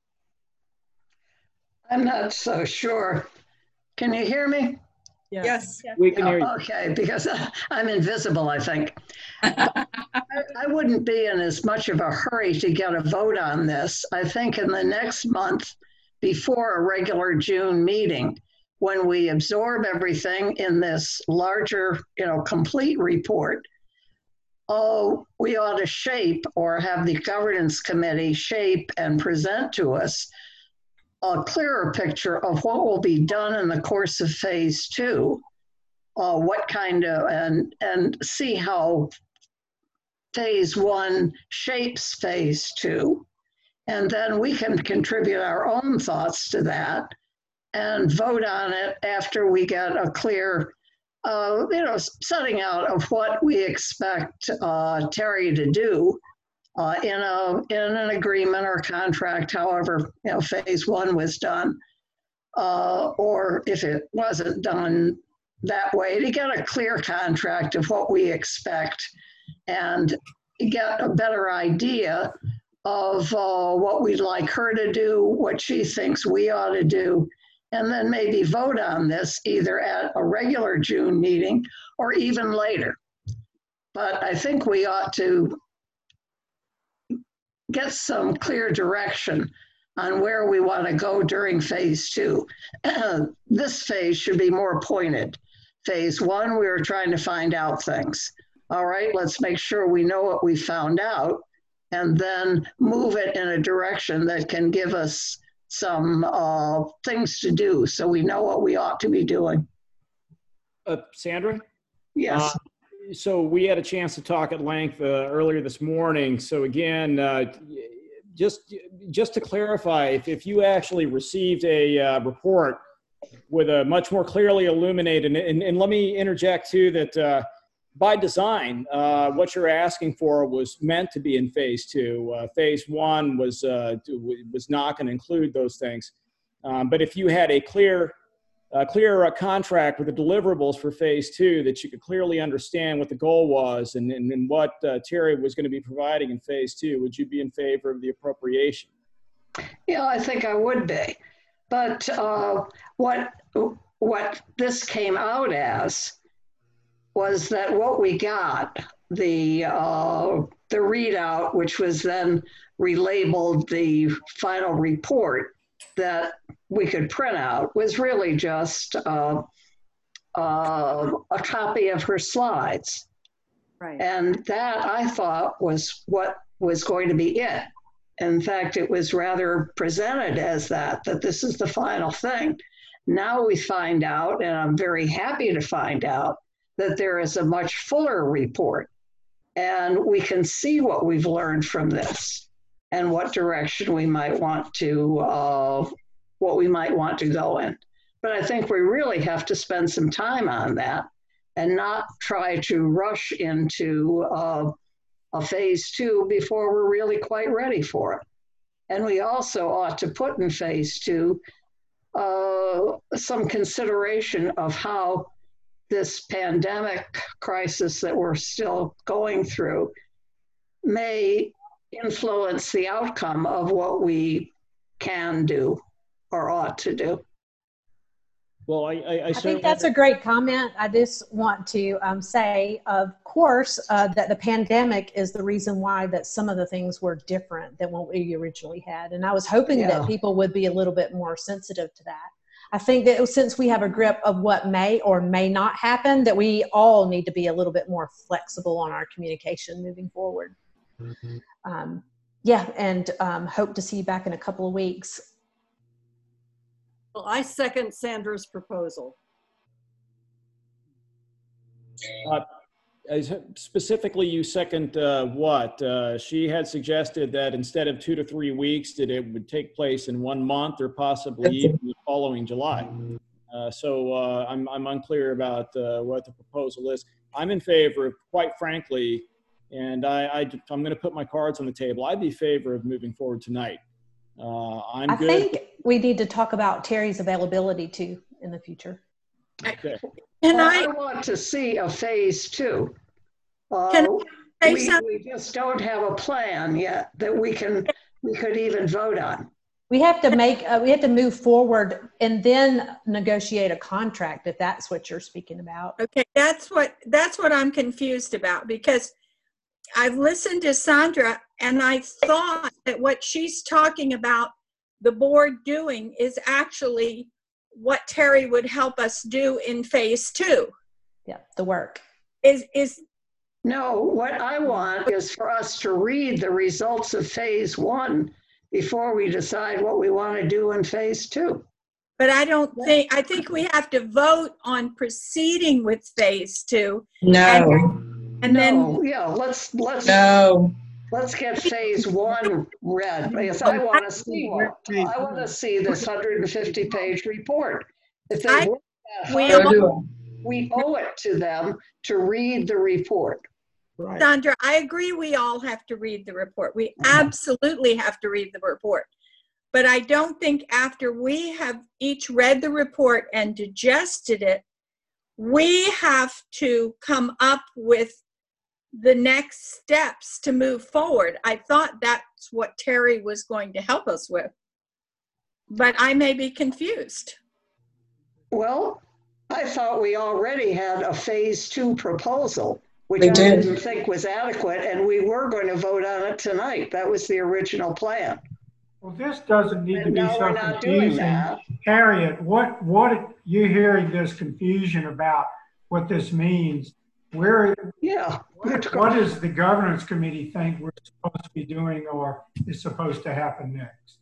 I'm not so sure. Can you hear me? Yes. We can hear you. Okay, because I'm invisible, I think. I, I wouldn't be in as much of a hurry to get a vote on this. I think in the next month, before a regular June meeting, when we absorb everything in this larger, you know, complete report, oh, we ought to shape, or have the governance committee shape and present to us a clearer picture of what will be done in the course of phase two, uh, what kind of, and, and see how phase one shapes phase two. And then we can contribute our own thoughts to that and vote on it after we get a clear, uh, you know, setting out of what we expect uh, Terry to do uh, in a in an agreement or contract, however, you know, phase one was done, uh, or if it wasn't done that way, to get a clear contract of what we expect and get a better idea of uh, what we'd like her to do, what she thinks we ought to do, and then maybe vote on this either at a regular June meeting or even later. But I think we ought to get some clear direction on where we want to go during phase two. This phase should be more pointed. Phase one, we were trying to find out things. All right, let's make sure we know what we found out, and then move it in a direction that can give us some uh, things to do so we know what we ought to be doing. Uh, Sandra? Yes. Uh, so we had a chance to talk at length uh, earlier this morning. So again, uh, just, just to clarify, if, if you actually received a uh, report with a much more clearly illuminated, and, and let me interject too that uh, by design, uh, what you're asking for was meant to be in phase two. Uh, phase one was, uh, was not going to include those things. Um, but if you had a clear, uh, clear uh, contract with the deliverables for phase two, that you could clearly understand what the goal was and, and, and what uh, Terry was going to be providing in phase two, would you be in favor of the appropriation? Yeah, I think I would be. But uh, what, what this came out as was that what we got, the, uh, the readout, which was then relabeled the final report that we could print out, was really just uh, uh, a copy of her slides. Right. And that, I thought, was what was going to be it. In fact, it was rather presented as that, that this is the final thing. Now we find out, and I'm very happy to find out, that there is a much fuller report, and we can see what we've learned from this and what direction we might want to, uh, what we might want to go in. But I think we really have to spend some time on that and not try to rush into uh, a phase two before we're really quite ready for it. And we also ought to put in phase two uh, some consideration of how this pandemic crisis that we're still going through may influence the outcome of what we can do or ought to do. Well, I, I, I, I think that's a great comment. I just want to um, say, of course, uh, that the pandemic is the reason why that some of the things were different than what we originally had. And I was hoping Yeah. that people would be a little bit more sensitive to that. I think that since we have a grip of what may or may not happen, that we all need to be a little bit more flexible on our communication moving forward. Mm-hmm. Um, yeah, and um, hope to see you back in a couple of weeks. Well, I second Sandra's proposal. Uh, as- specifically, you second uh, what? Uh, she had suggested that instead of two to three weeks, that it would take place in one month or possibly even the following July. Uh, so uh, I'm, I'm unclear about uh, what the proposal is. I'm in favor of, quite frankly, and I, I, I'm going to put my cards on the table. I'd be in favor of moving forward tonight. Uh, I'm I good. think we need to talk about Terry's availability too in the future. Okay. Can Well, I, I want to see a phase two. Can Uh, I say we, something? we just don't have a plan yet that we can, we could even vote on. We have to make, uh, we have to move forward and then negotiate a contract if that's what you're speaking about. Okay, that's what that's what I'm confused about, because I've listened to Sandra and I thought that what she's talking about the board doing is actually what Terry would help us do in phase two. Yeah, the work. Is is No, what I want is for us to read the results of phase one before we decide what we want to do in phase two. But I don't think, I think we have to vote on proceeding with phase two. No. And, and then. No, yeah, let's, let's. No. Let's get phase one read, because I want to see what, I want to see this one hundred fifty page report. If they work that we hard, all- we owe it to them to read the report. Right. Sandra, I agree we all have to read the report. We absolutely have to read the report. But I don't think after we have each read the report and digested it, we have to come up with the next steps to move forward. I thought that's what Terry was going to help us with. But I may be confused. Well, I thought we already had a phase two proposal, which We I did. didn't think was adequate, and we were going to vote on it tonight. That was the original plan. Well, this doesn't need to And be now so we're not doing confusing. that. Harriet, what, what, you hearing this confusion about what this means, where, Yeah. what, what does the governance committee think we're supposed to be doing or is supposed to happen next?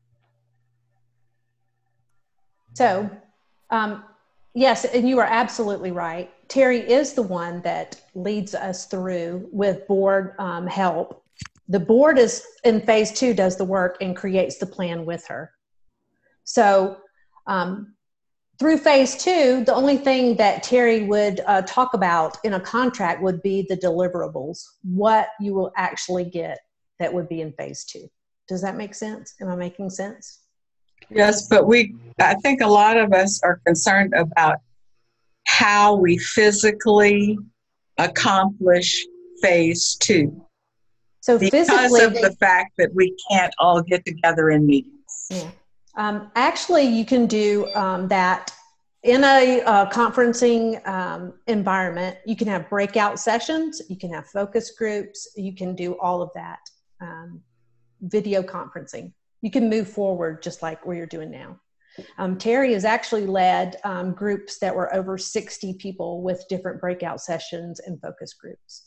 So, um, yes, and you are absolutely right. Terry is the one that leads us through with board um, help. The board is in phase two, does the work and creates the plan with her. So um, through phase two, the only thing that Terry would uh, talk about in a contract would be the deliverables, what you will actually get that would be in phase two. Does that make sense? Am I making sense? Yes, but we, I think a lot of us are concerned about how we physically accomplish phase two. So because physically, of the fact that we can't all get together in meetings. Yeah. Um, actually, you can do um, that in a uh, conferencing um, environment. You can have breakout sessions, you can have focus groups, you can do all of that. Um, video conferencing. You can move forward just like where you're doing now. Um, Terry has actually led um, groups that were over sixty people with different breakout sessions and focus groups.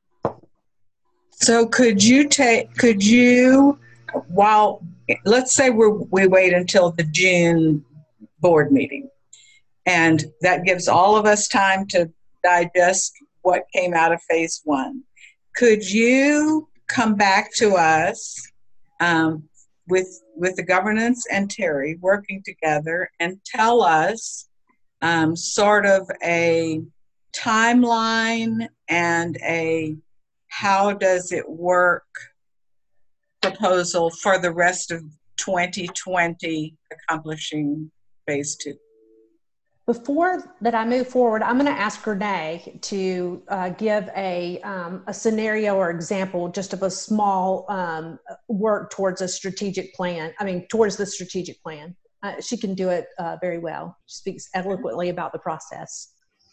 So could you take, could you, while, let's say we're, we wait until the June board meeting, and that gives all of us time to digest what came out of phase one. Could you come back to us um, with, with the governance and Terry working together and tell us um, sort of a timeline and a how does it work proposal for the rest of twenty twenty accomplishing phase two? Before that I move forward, I'm going to ask Renee to uh, give a, um, a scenario or example just of a small um, work towards a strategic plan. I mean, towards the strategic plan. Uh, she can do it uh, very well. She speaks eloquently about the process.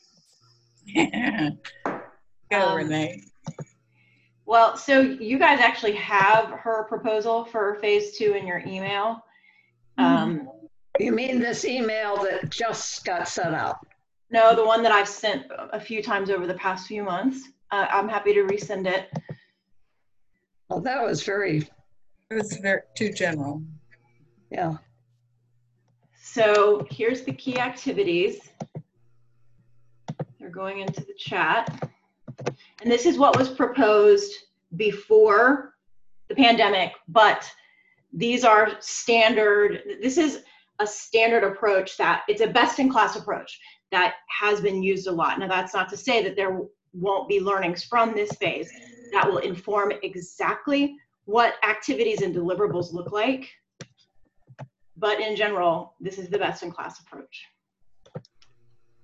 Go, Um, Renee. Well, so you guys actually have her proposal for phase two in your email. Um, You mean this email that just got sent out? no, the one that I've sent a few times over the past few months. Uh, I'm happy to resend it. Well, that was very, It was very too general. yeah. So here's the key activities. They're going into the chat. And this is what was proposed before the pandemic, but these are standard, this is a standard approach that it's a best in class approach that has been used a lot. Now that's not to say that there won't be learnings from this phase that will inform exactly what activities and deliverables look like. But in general, this is the best in class approach.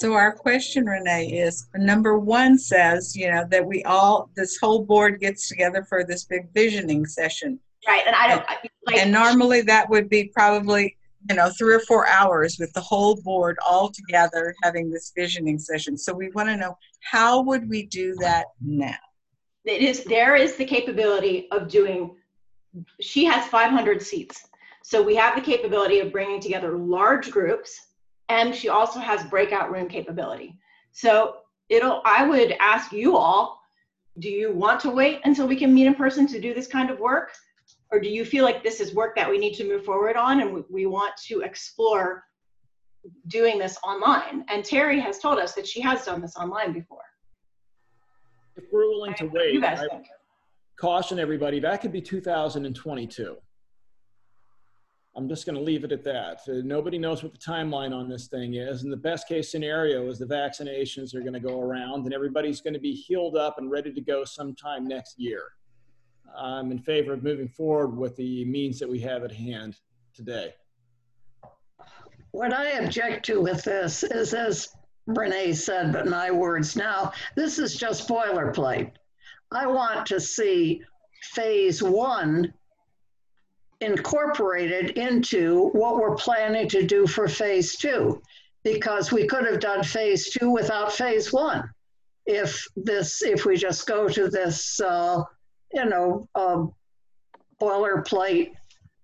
So our question, Renee, is number one says, you know, that we all, this whole board gets together for this big visioning session. Right, and I don't, and, like. And normally that would be probably, you know, three or four hours with the whole board all together having this visioning session. So we want to know, how would we do that now? It is, there is the capability of doing, she has five hundred seats. So we have the capability of bringing together large groups, and she also has breakout room capability. So it'll, I would ask you all, do you want to wait until we can meet in person to do this kind of work? Or do you feel like this is work that we need to move forward on and we, we want to explore doing this online? And Terry has told us that she has done this online before. If we're willing to wait, you guys I think? caution everybody, that could be two thousand twenty-two. I'm just going to leave it at that. Uh, nobody knows what the timeline on this thing is. And the best case scenario is the vaccinations are going to go around and everybody's going to be healed up and ready to go sometime next year. I'm in favor of moving forward with the means that we have at hand today. What I object to with this is, as Renee said, but my words now, this is just boilerplate. I want to see phase one incorporated into what we're planning to do for phase two, because we could have done phase two without phase one. If this, if we just go to this, uh, you know, uh, boilerplate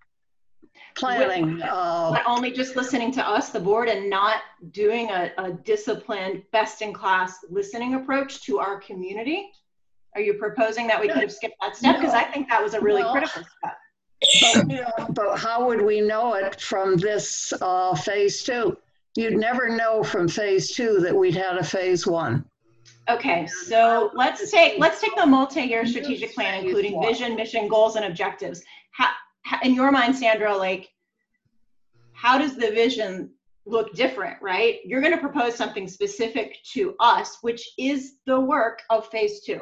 planning. Uh, But only just listening to us, the board, and not doing a, a disciplined, best-in-class listening approach to our community? Are you proposing that we could have skipped that step? Because I think that was a really No. critical step. But, you know, but how would we know it from this uh, phase two? You'd never know from phase two that we'd had a phase one. Okay, so let's take let's take the multi-year strategic plan, including vision, mission, goals, and objectives. How, how, in your mind, Sandra, like, how does the vision look different, right? You're going to propose something specific to us, which is the work of phase two.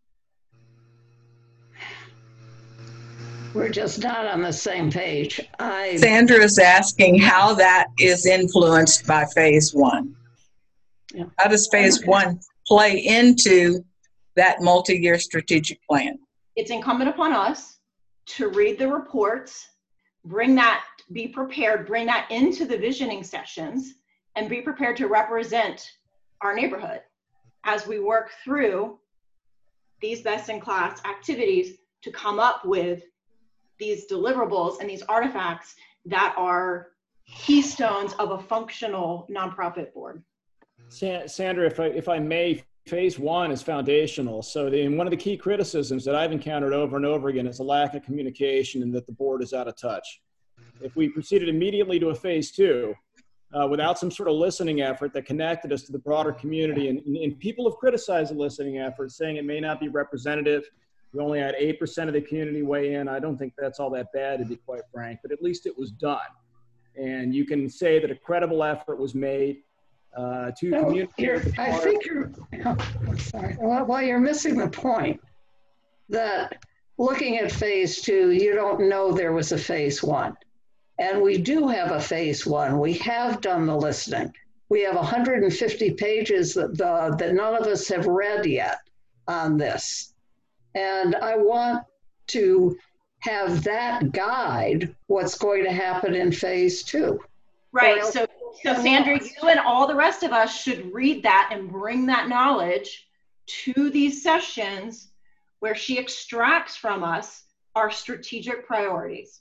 We're just not on the same page. I Sandra is asking how that is influenced by phase one. Yeah. How does phase Okay. one play into that multi-year strategic plan? It's incumbent upon us to read the reports, bring that, be prepared, bring that into the visioning sessions, and be prepared to represent our neighborhood as we work through these best-in-class activities to come up with these deliverables and these artifacts that are keystones of a functional nonprofit board. Sa- Sandra, if I, if I may, phase one is foundational. So the, and one of the key criticisms that I've encountered over and over again is a lack of communication and that the board is out of touch. If we proceeded immediately to a phase two, uh, without some sort of listening effort that connected us to the broader community, and, and, and people have criticized the listening effort, saying it may not be representative. We only had eight percent of the community weigh in. I don't think that's all that bad, to be quite frank, but at least it was done. And you can say that a credible effort was made uh, to No, communicate. you're, with the I board. think you're, oh, sorry, well, well, you're missing the point that looking at phase two, you don't know there was a phase one. And we do have a phase one. We have done the listening. We have one hundred fifty pages that, the, that none of us have read yet on this. And I want to have that guide what's going to happen in phase two. Right, Well, so, so Sandra, you and all the rest of us should read that and bring that knowledge to these sessions where she extracts from us our strategic priorities.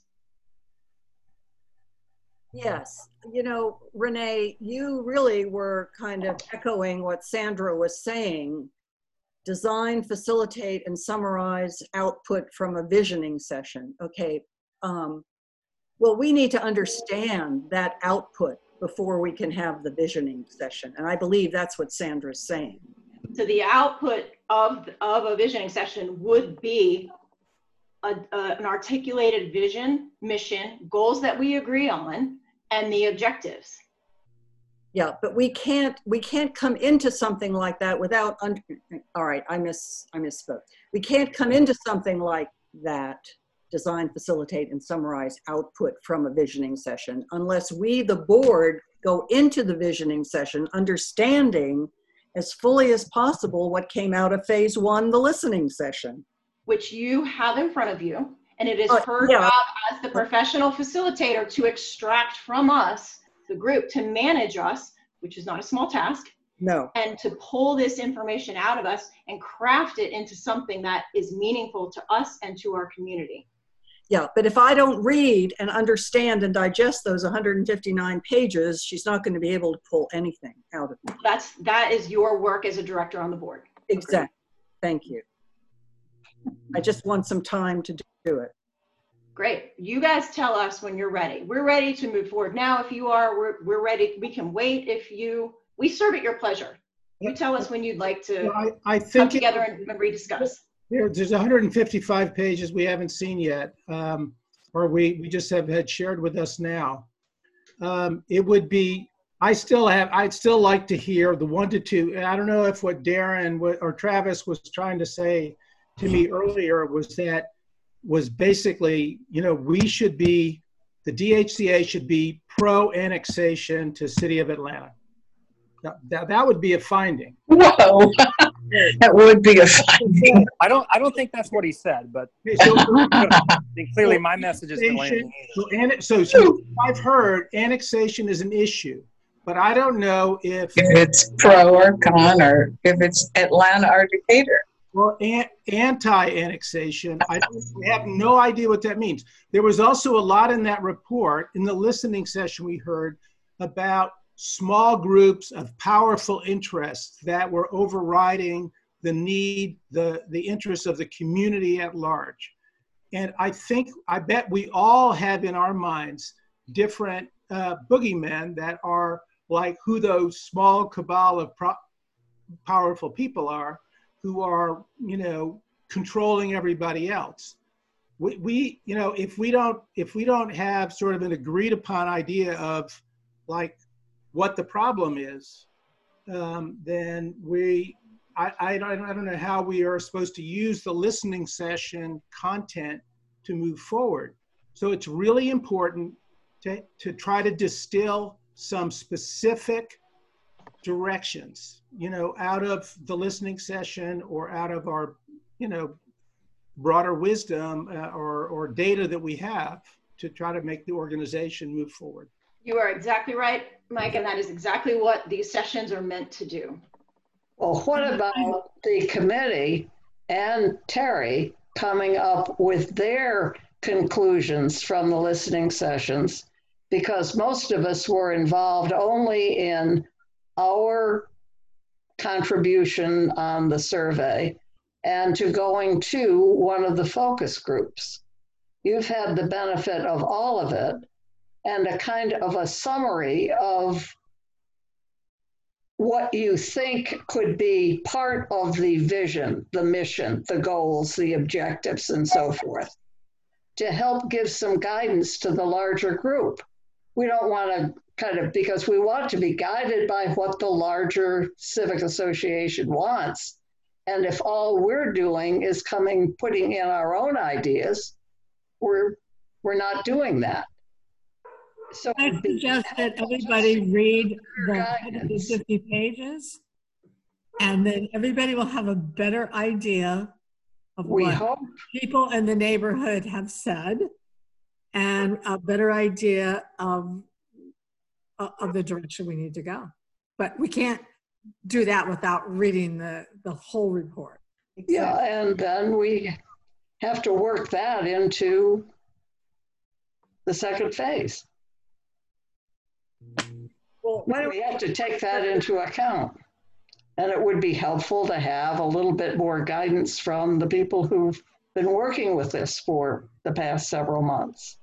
Yes, you know, Renee, you really were kind of echoing what Sandra was saying. Design, facilitate, and summarize output from a visioning session. Okay, um, well, we need to understand that output before we can have the visioning session. And I believe that's what Sandra's saying. So the output of, of a visioning session would be a, a, an articulated vision, mission, goals that we agree on, and the objectives. Yeah, but we can't we can't come into something like that without under, all right, I miss I misspoke. We can't come into something like that, design, facilitate, and summarize output from a visioning session unless we, the board, go into the visioning session understanding as fully as possible what came out of phase one, the listening session. Which you have in front of you. And it is Oh, her yeah. job as the professional facilitator to extract from us, the group, to manage us, which is not a small task, No. and to pull this information out of us and craft it into something that is meaningful to us and to our community. Yeah, but if I don't read and understand and digest those one hundred fifty-nine pages, she's not going to be able to pull anything out of me. That's, that is your work as a director on the board. Exactly. Thank you. I just want some time to do it. Great. You guys tell us when you're ready. We're ready to move forward now. If you are, we're, we're ready. We can wait if you, we serve at your pleasure. You tell us when you'd like to Well, I, I come think together and rediscuss. There, there's one hundred fifty-five pages we haven't seen yet, um, or we, we just have had shared with us now. Um, it would be, I still have, I'd still like to hear the one to two. And I don't know if what Darren wa- or Travis was trying to say to me earlier was that, was basically, you know, we should be, the D H C A should be pro-annexation to City of Atlanta. That, that, that would be a finding. Whoa, that would be a finding. I don't. I don't think that's what he said, but Okay, so- I think clearly my message is landing. So, anne- so, so I've heard annexation is an issue, but I don't know if If it's pro or con, or if it's Atlanta or Decatur. Well, an- anti-annexation, I don't- I have no idea what that means. There was also a lot in that report, in the listening session we heard, about small groups of powerful interests that were overriding the need, the, the interests of the community at large. And I think, I bet we all have in our minds different uh, boogeymen that are like who those small cabal of pro- powerful people are, who are, you know, controlling everybody else. We, we, you know, if we don't, if we don't have sort of an agreed upon idea of like what the problem is, um, then we, I, I, don't, I don't know how we are supposed to use the listening session content to move forward. So it's really important to, to try to distill some specific directions, you know, out of the listening session or out of our, you know, broader wisdom uh, or, or data that we have to try to make the organization move forward. You are exactly right, Mike, and that is exactly what these sessions are meant to do. Well, what about the committee and Terry coming up with their conclusions from the listening sessions? Because most of us were involved only in our contribution on the survey and to going to one of the focus groups. You've had the benefit of all of it and a kind of a summary of what you think could be part of the vision, the mission, the goals, the objectives, and so forth, to help give some guidance to the larger group. We don't want to kind of, because we want to be guided by what the larger civic association wants. And if all we're doing is coming, putting in our own ideas, we're, we're not doing that. So I suggest that everybody read the one hundred fifty pages, and then everybody will have a better idea of We what hope. people in the neighborhood have said, and a better idea of, of the direction we need to go. But we can't do that without reading the, the whole report. Yeah, and then we have to work that into the second phase. Well, why don't we have to take that into account. And it would be helpful to have a little bit more guidance from the people who've been working with this for the past several months.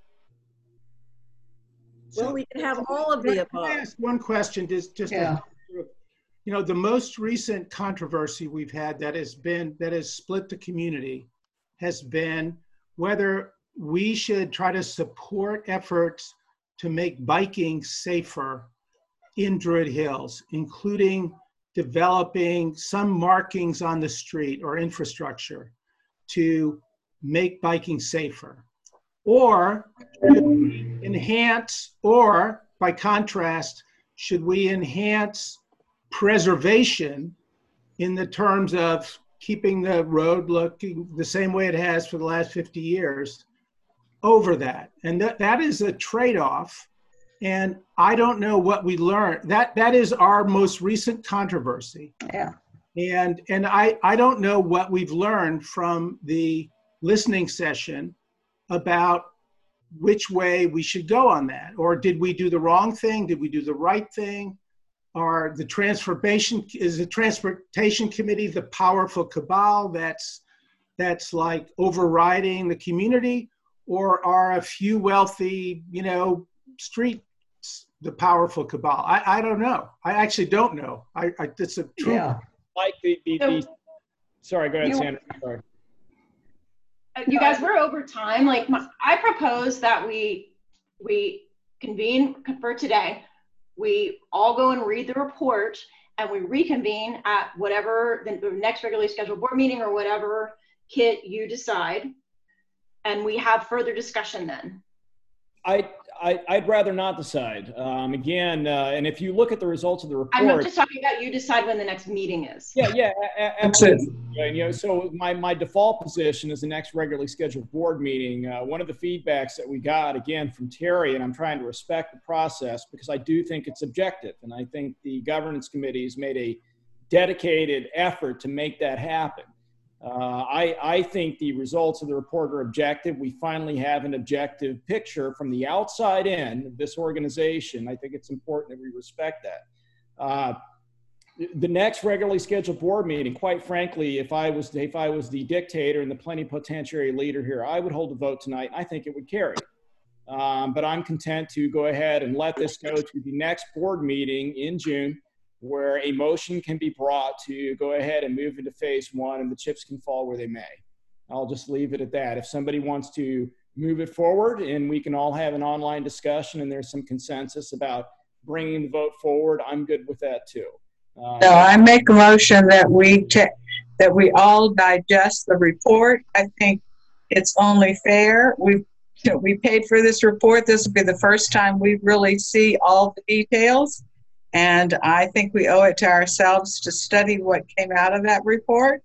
Well, we can have all of the Can above. I ask one question? Just, just Yeah. a, you know, the most recent controversy we've had that has been, that has split the community has been whether we should try to support efforts to make biking safer in Druid Hills, including developing some markings on the street or infrastructure to make biking safer, or enhance, or by contrast, should we enhance preservation in the terms of keeping the road looking the same way it has for the last fifty years over that? And that, that is a trade-off. And I don't know what we learned. That, that is our most recent controversy. Yeah. And, and I, I don't know what we've learned from the listening session about which way we should go on that. Or did we do the wrong thing? Did we do the right thing? Are the transportation, is the transportation committee the powerful cabal that's, that's like overriding the community? Or are a few wealthy, you know, streets the powerful cabal? I, I don't know. I actually don't know. I, I it's a true. Yeah. Like the, the, the sorry, go ahead, You- Sandra. Sorry. Uh, You guys, we're over time. Like my, I propose that we we convene for today. We all go and read the report, and we reconvene at whatever the, the next regularly scheduled board meeting or whatever Kit you decide, and we have further discussion then. I, I, I'd rather not decide. Um, again, uh, and if you look at the results of the report. I'm not just talking about you decide when the next meeting is. Yeah, yeah, a- a- absolutely. Yeah, you know, so my, my default position is the next regularly scheduled board meeting. Uh, one of the feedbacks that we got, again, from Terry, and I'm trying to respect the process because I do think it's objective. And I think the governance committee has made a dedicated effort to make that happen. Uh, I, I think the results of the report are objective. We finally have an objective picture from the outside in of this organization. I think it's important that we respect that. Uh, the next regularly scheduled board meeting, quite frankly, if I was if I was the dictator and the plenipotentiary leader here, I would hold a vote tonight. I think it would carry. Um, but I'm content to go ahead and let this go to the next board meeting in June, where a motion can be brought to go ahead and move into phase one and the chips can fall where they may. I'll just leave it at that. If somebody wants to move it forward and we can all have an online discussion and there's some consensus about bringing the vote forward, I'm good with that too. Uh, So I make a motion that we ta- that we all digest the report. I think it's only fair. We you know, we paid for this report. This will be the first time we really see all the details. And I think we owe it to ourselves to study what came out of that report.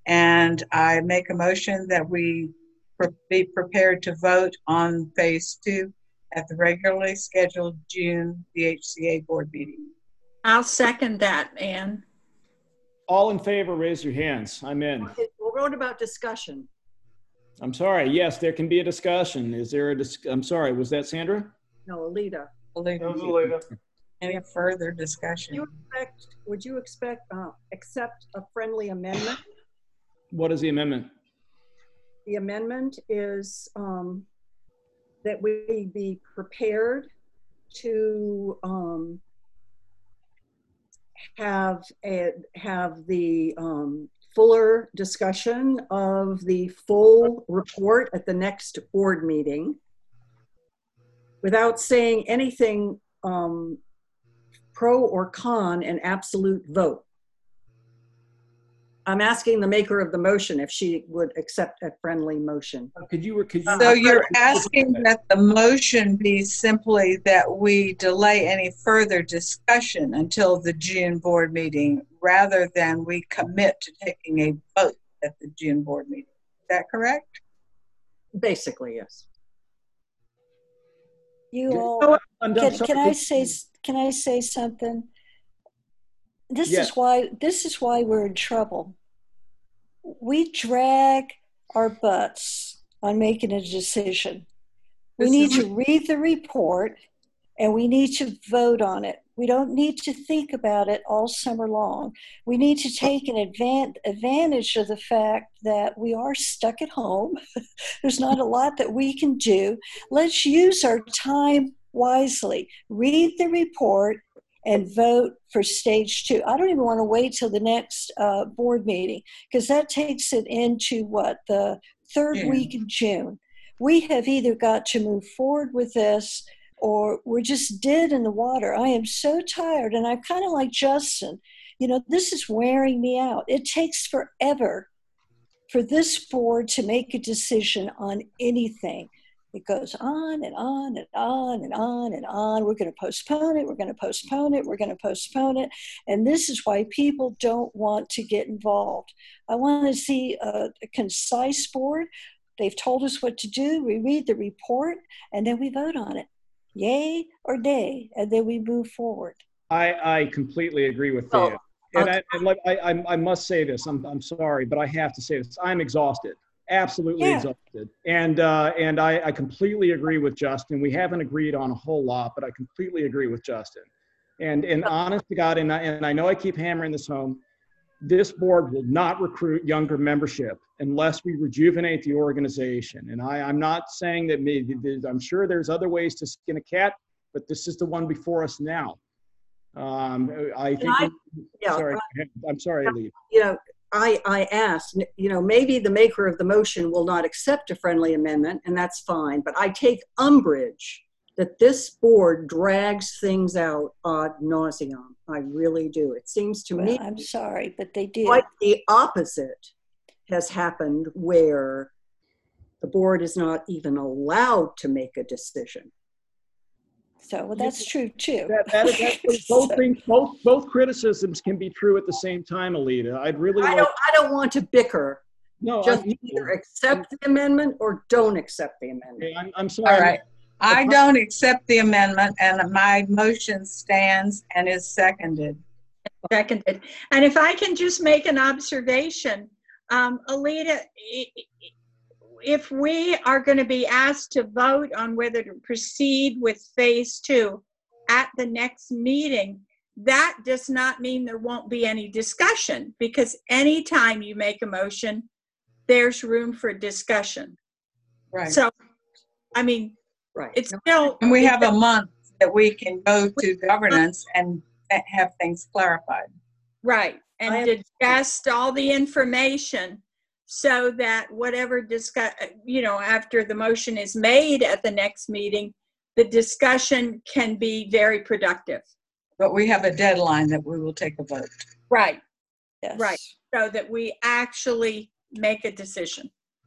And I make a motion that we pre- be prepared to vote on phase two at the regularly scheduled June D H C A board meeting. I'll second that, Ann. all in favor, raise your hands. I'm in. Okay, well, what about discussion? I'm sorry. Yes, there can be a discussion. Is there a dis- I'm sorry. Was that Sandra? No, Alita. Alita. Any further discussion? You expect, would you expect, uh, accept a friendly amendment? What is the amendment? The amendment is um, that we be prepared to um, have a, have the um, fuller discussion of the full report at the next board meeting without saying anything um, pro or con an absolute vote. I'm asking the maker of the motion if she would accept a friendly motion. Could you, could you? So you're asking that the motion be simply that we delay any further discussion until the June board meeting rather than we commit to taking a vote at the June board meeting. Is that correct? Basically, yes. You all, know what? I'm done. can, Sorry. can I say, can I say something? This Yes. is why, this is why we're in trouble. We drag our butts on making a decision. We This need is- to read the report and we need to vote on it. We don't need to think about it all summer long. We need to take an advan- advantage of the fact that we are stuck at home. There's not a lot that we can do. Let's use our time wisely. Read the report and vote for stage two. I don't even want to wait till the next uh, board meeting because that takes it into what, the third June. week in June. We have either got to move forward with this or we're just dead in the water. I am so tired, and I'm kind of like Justin. You know, this is wearing me out. It takes forever for this board to make a decision on anything. It goes on and on and on and on and on. We're going to postpone it. We're going to postpone it. We're going to postpone it. And this is why people don't want to get involved. I want to see a, a concise board. They've told us what to do. We read the report and then we vote on it. Yay or nay. And then we move forward. I, I completely agree with Oh, Thea. And, okay. I, and like, I, I, I must say this, I'm, I'm sorry, but I have to say this. I'm exhausted, absolutely Yeah. exhausted. And, uh, and I, I completely agree with Justin. We haven't agreed on a whole lot, but I completely agree with Justin. And, and honest to God, and I, and I know I keep hammering this home, this board will not recruit younger membership unless we rejuvenate the organization. And I, I'm not saying that maybe, I'm sure there's other ways to skin a cat, but this is the one before us now. Um, I think, I- yeah, sorry, I'm sorry, Lee. You know, I, I asked, you know, maybe the maker of the motion will not accept a friendly amendment, and that's fine, but I take umbrage that this board drags things out ad nauseum. I really do. It seems to Well, me I'm sorry, but they do. quite the opposite has happened, where the board is not even allowed to make a decision. So, well, that's true too. That, that is actually both things, both, both criticisms can be true at the same time, Alita. I'd really I like. don't, I don't want to bicker. No, Just I'm- either accept the amendment or don't accept the amendment. I'm, I'm sorry. All right. I don't accept the amendment, and my motion stands and is seconded. Seconded. And if I can just make an observation, um, Alita, i- i- if we are going to be asked to vote on whether to proceed with phase two at the next meeting, that does not mean there won't be any discussion, because anytime you make a motion, there's room for discussion. Right. So, I mean, right. It's still. And we have a month that we can go to governance and have things clarified. Right, and digest all the information so that whatever discuss, you know, after the motion is made at the next meeting, the discussion can be very productive. But we have a deadline that we will take a vote. Right, Yes. right, so that we actually make a decision.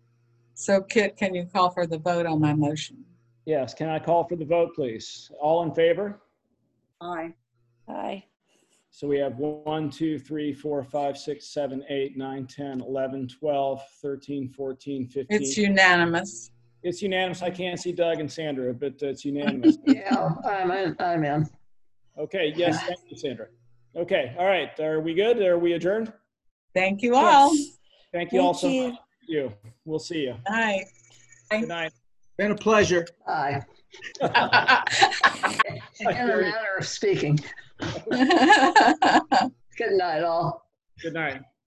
So Kit, can you call for the vote on my motion? Yes, can I call for the vote, please? All in favor? Aye. Aye. So we have one, two, three, four, five, six, seven, eight, nine, ten, eleven, twelve, thirteen, fourteen, fifteen. It's unanimous. It's unanimous. I can't see Doug and Sandra, but it's unanimous. Yeah, I'm in. I'm in. Okay, yes, thank you, Sandra. Okay, all right. Are we good? Are we adjourned? Thank you all. Thank you all Thank so you. much. Thank you. We'll see you. Night. Good night. Been a pleasure. Aye. In a manner of speaking. Good night, all. Good night.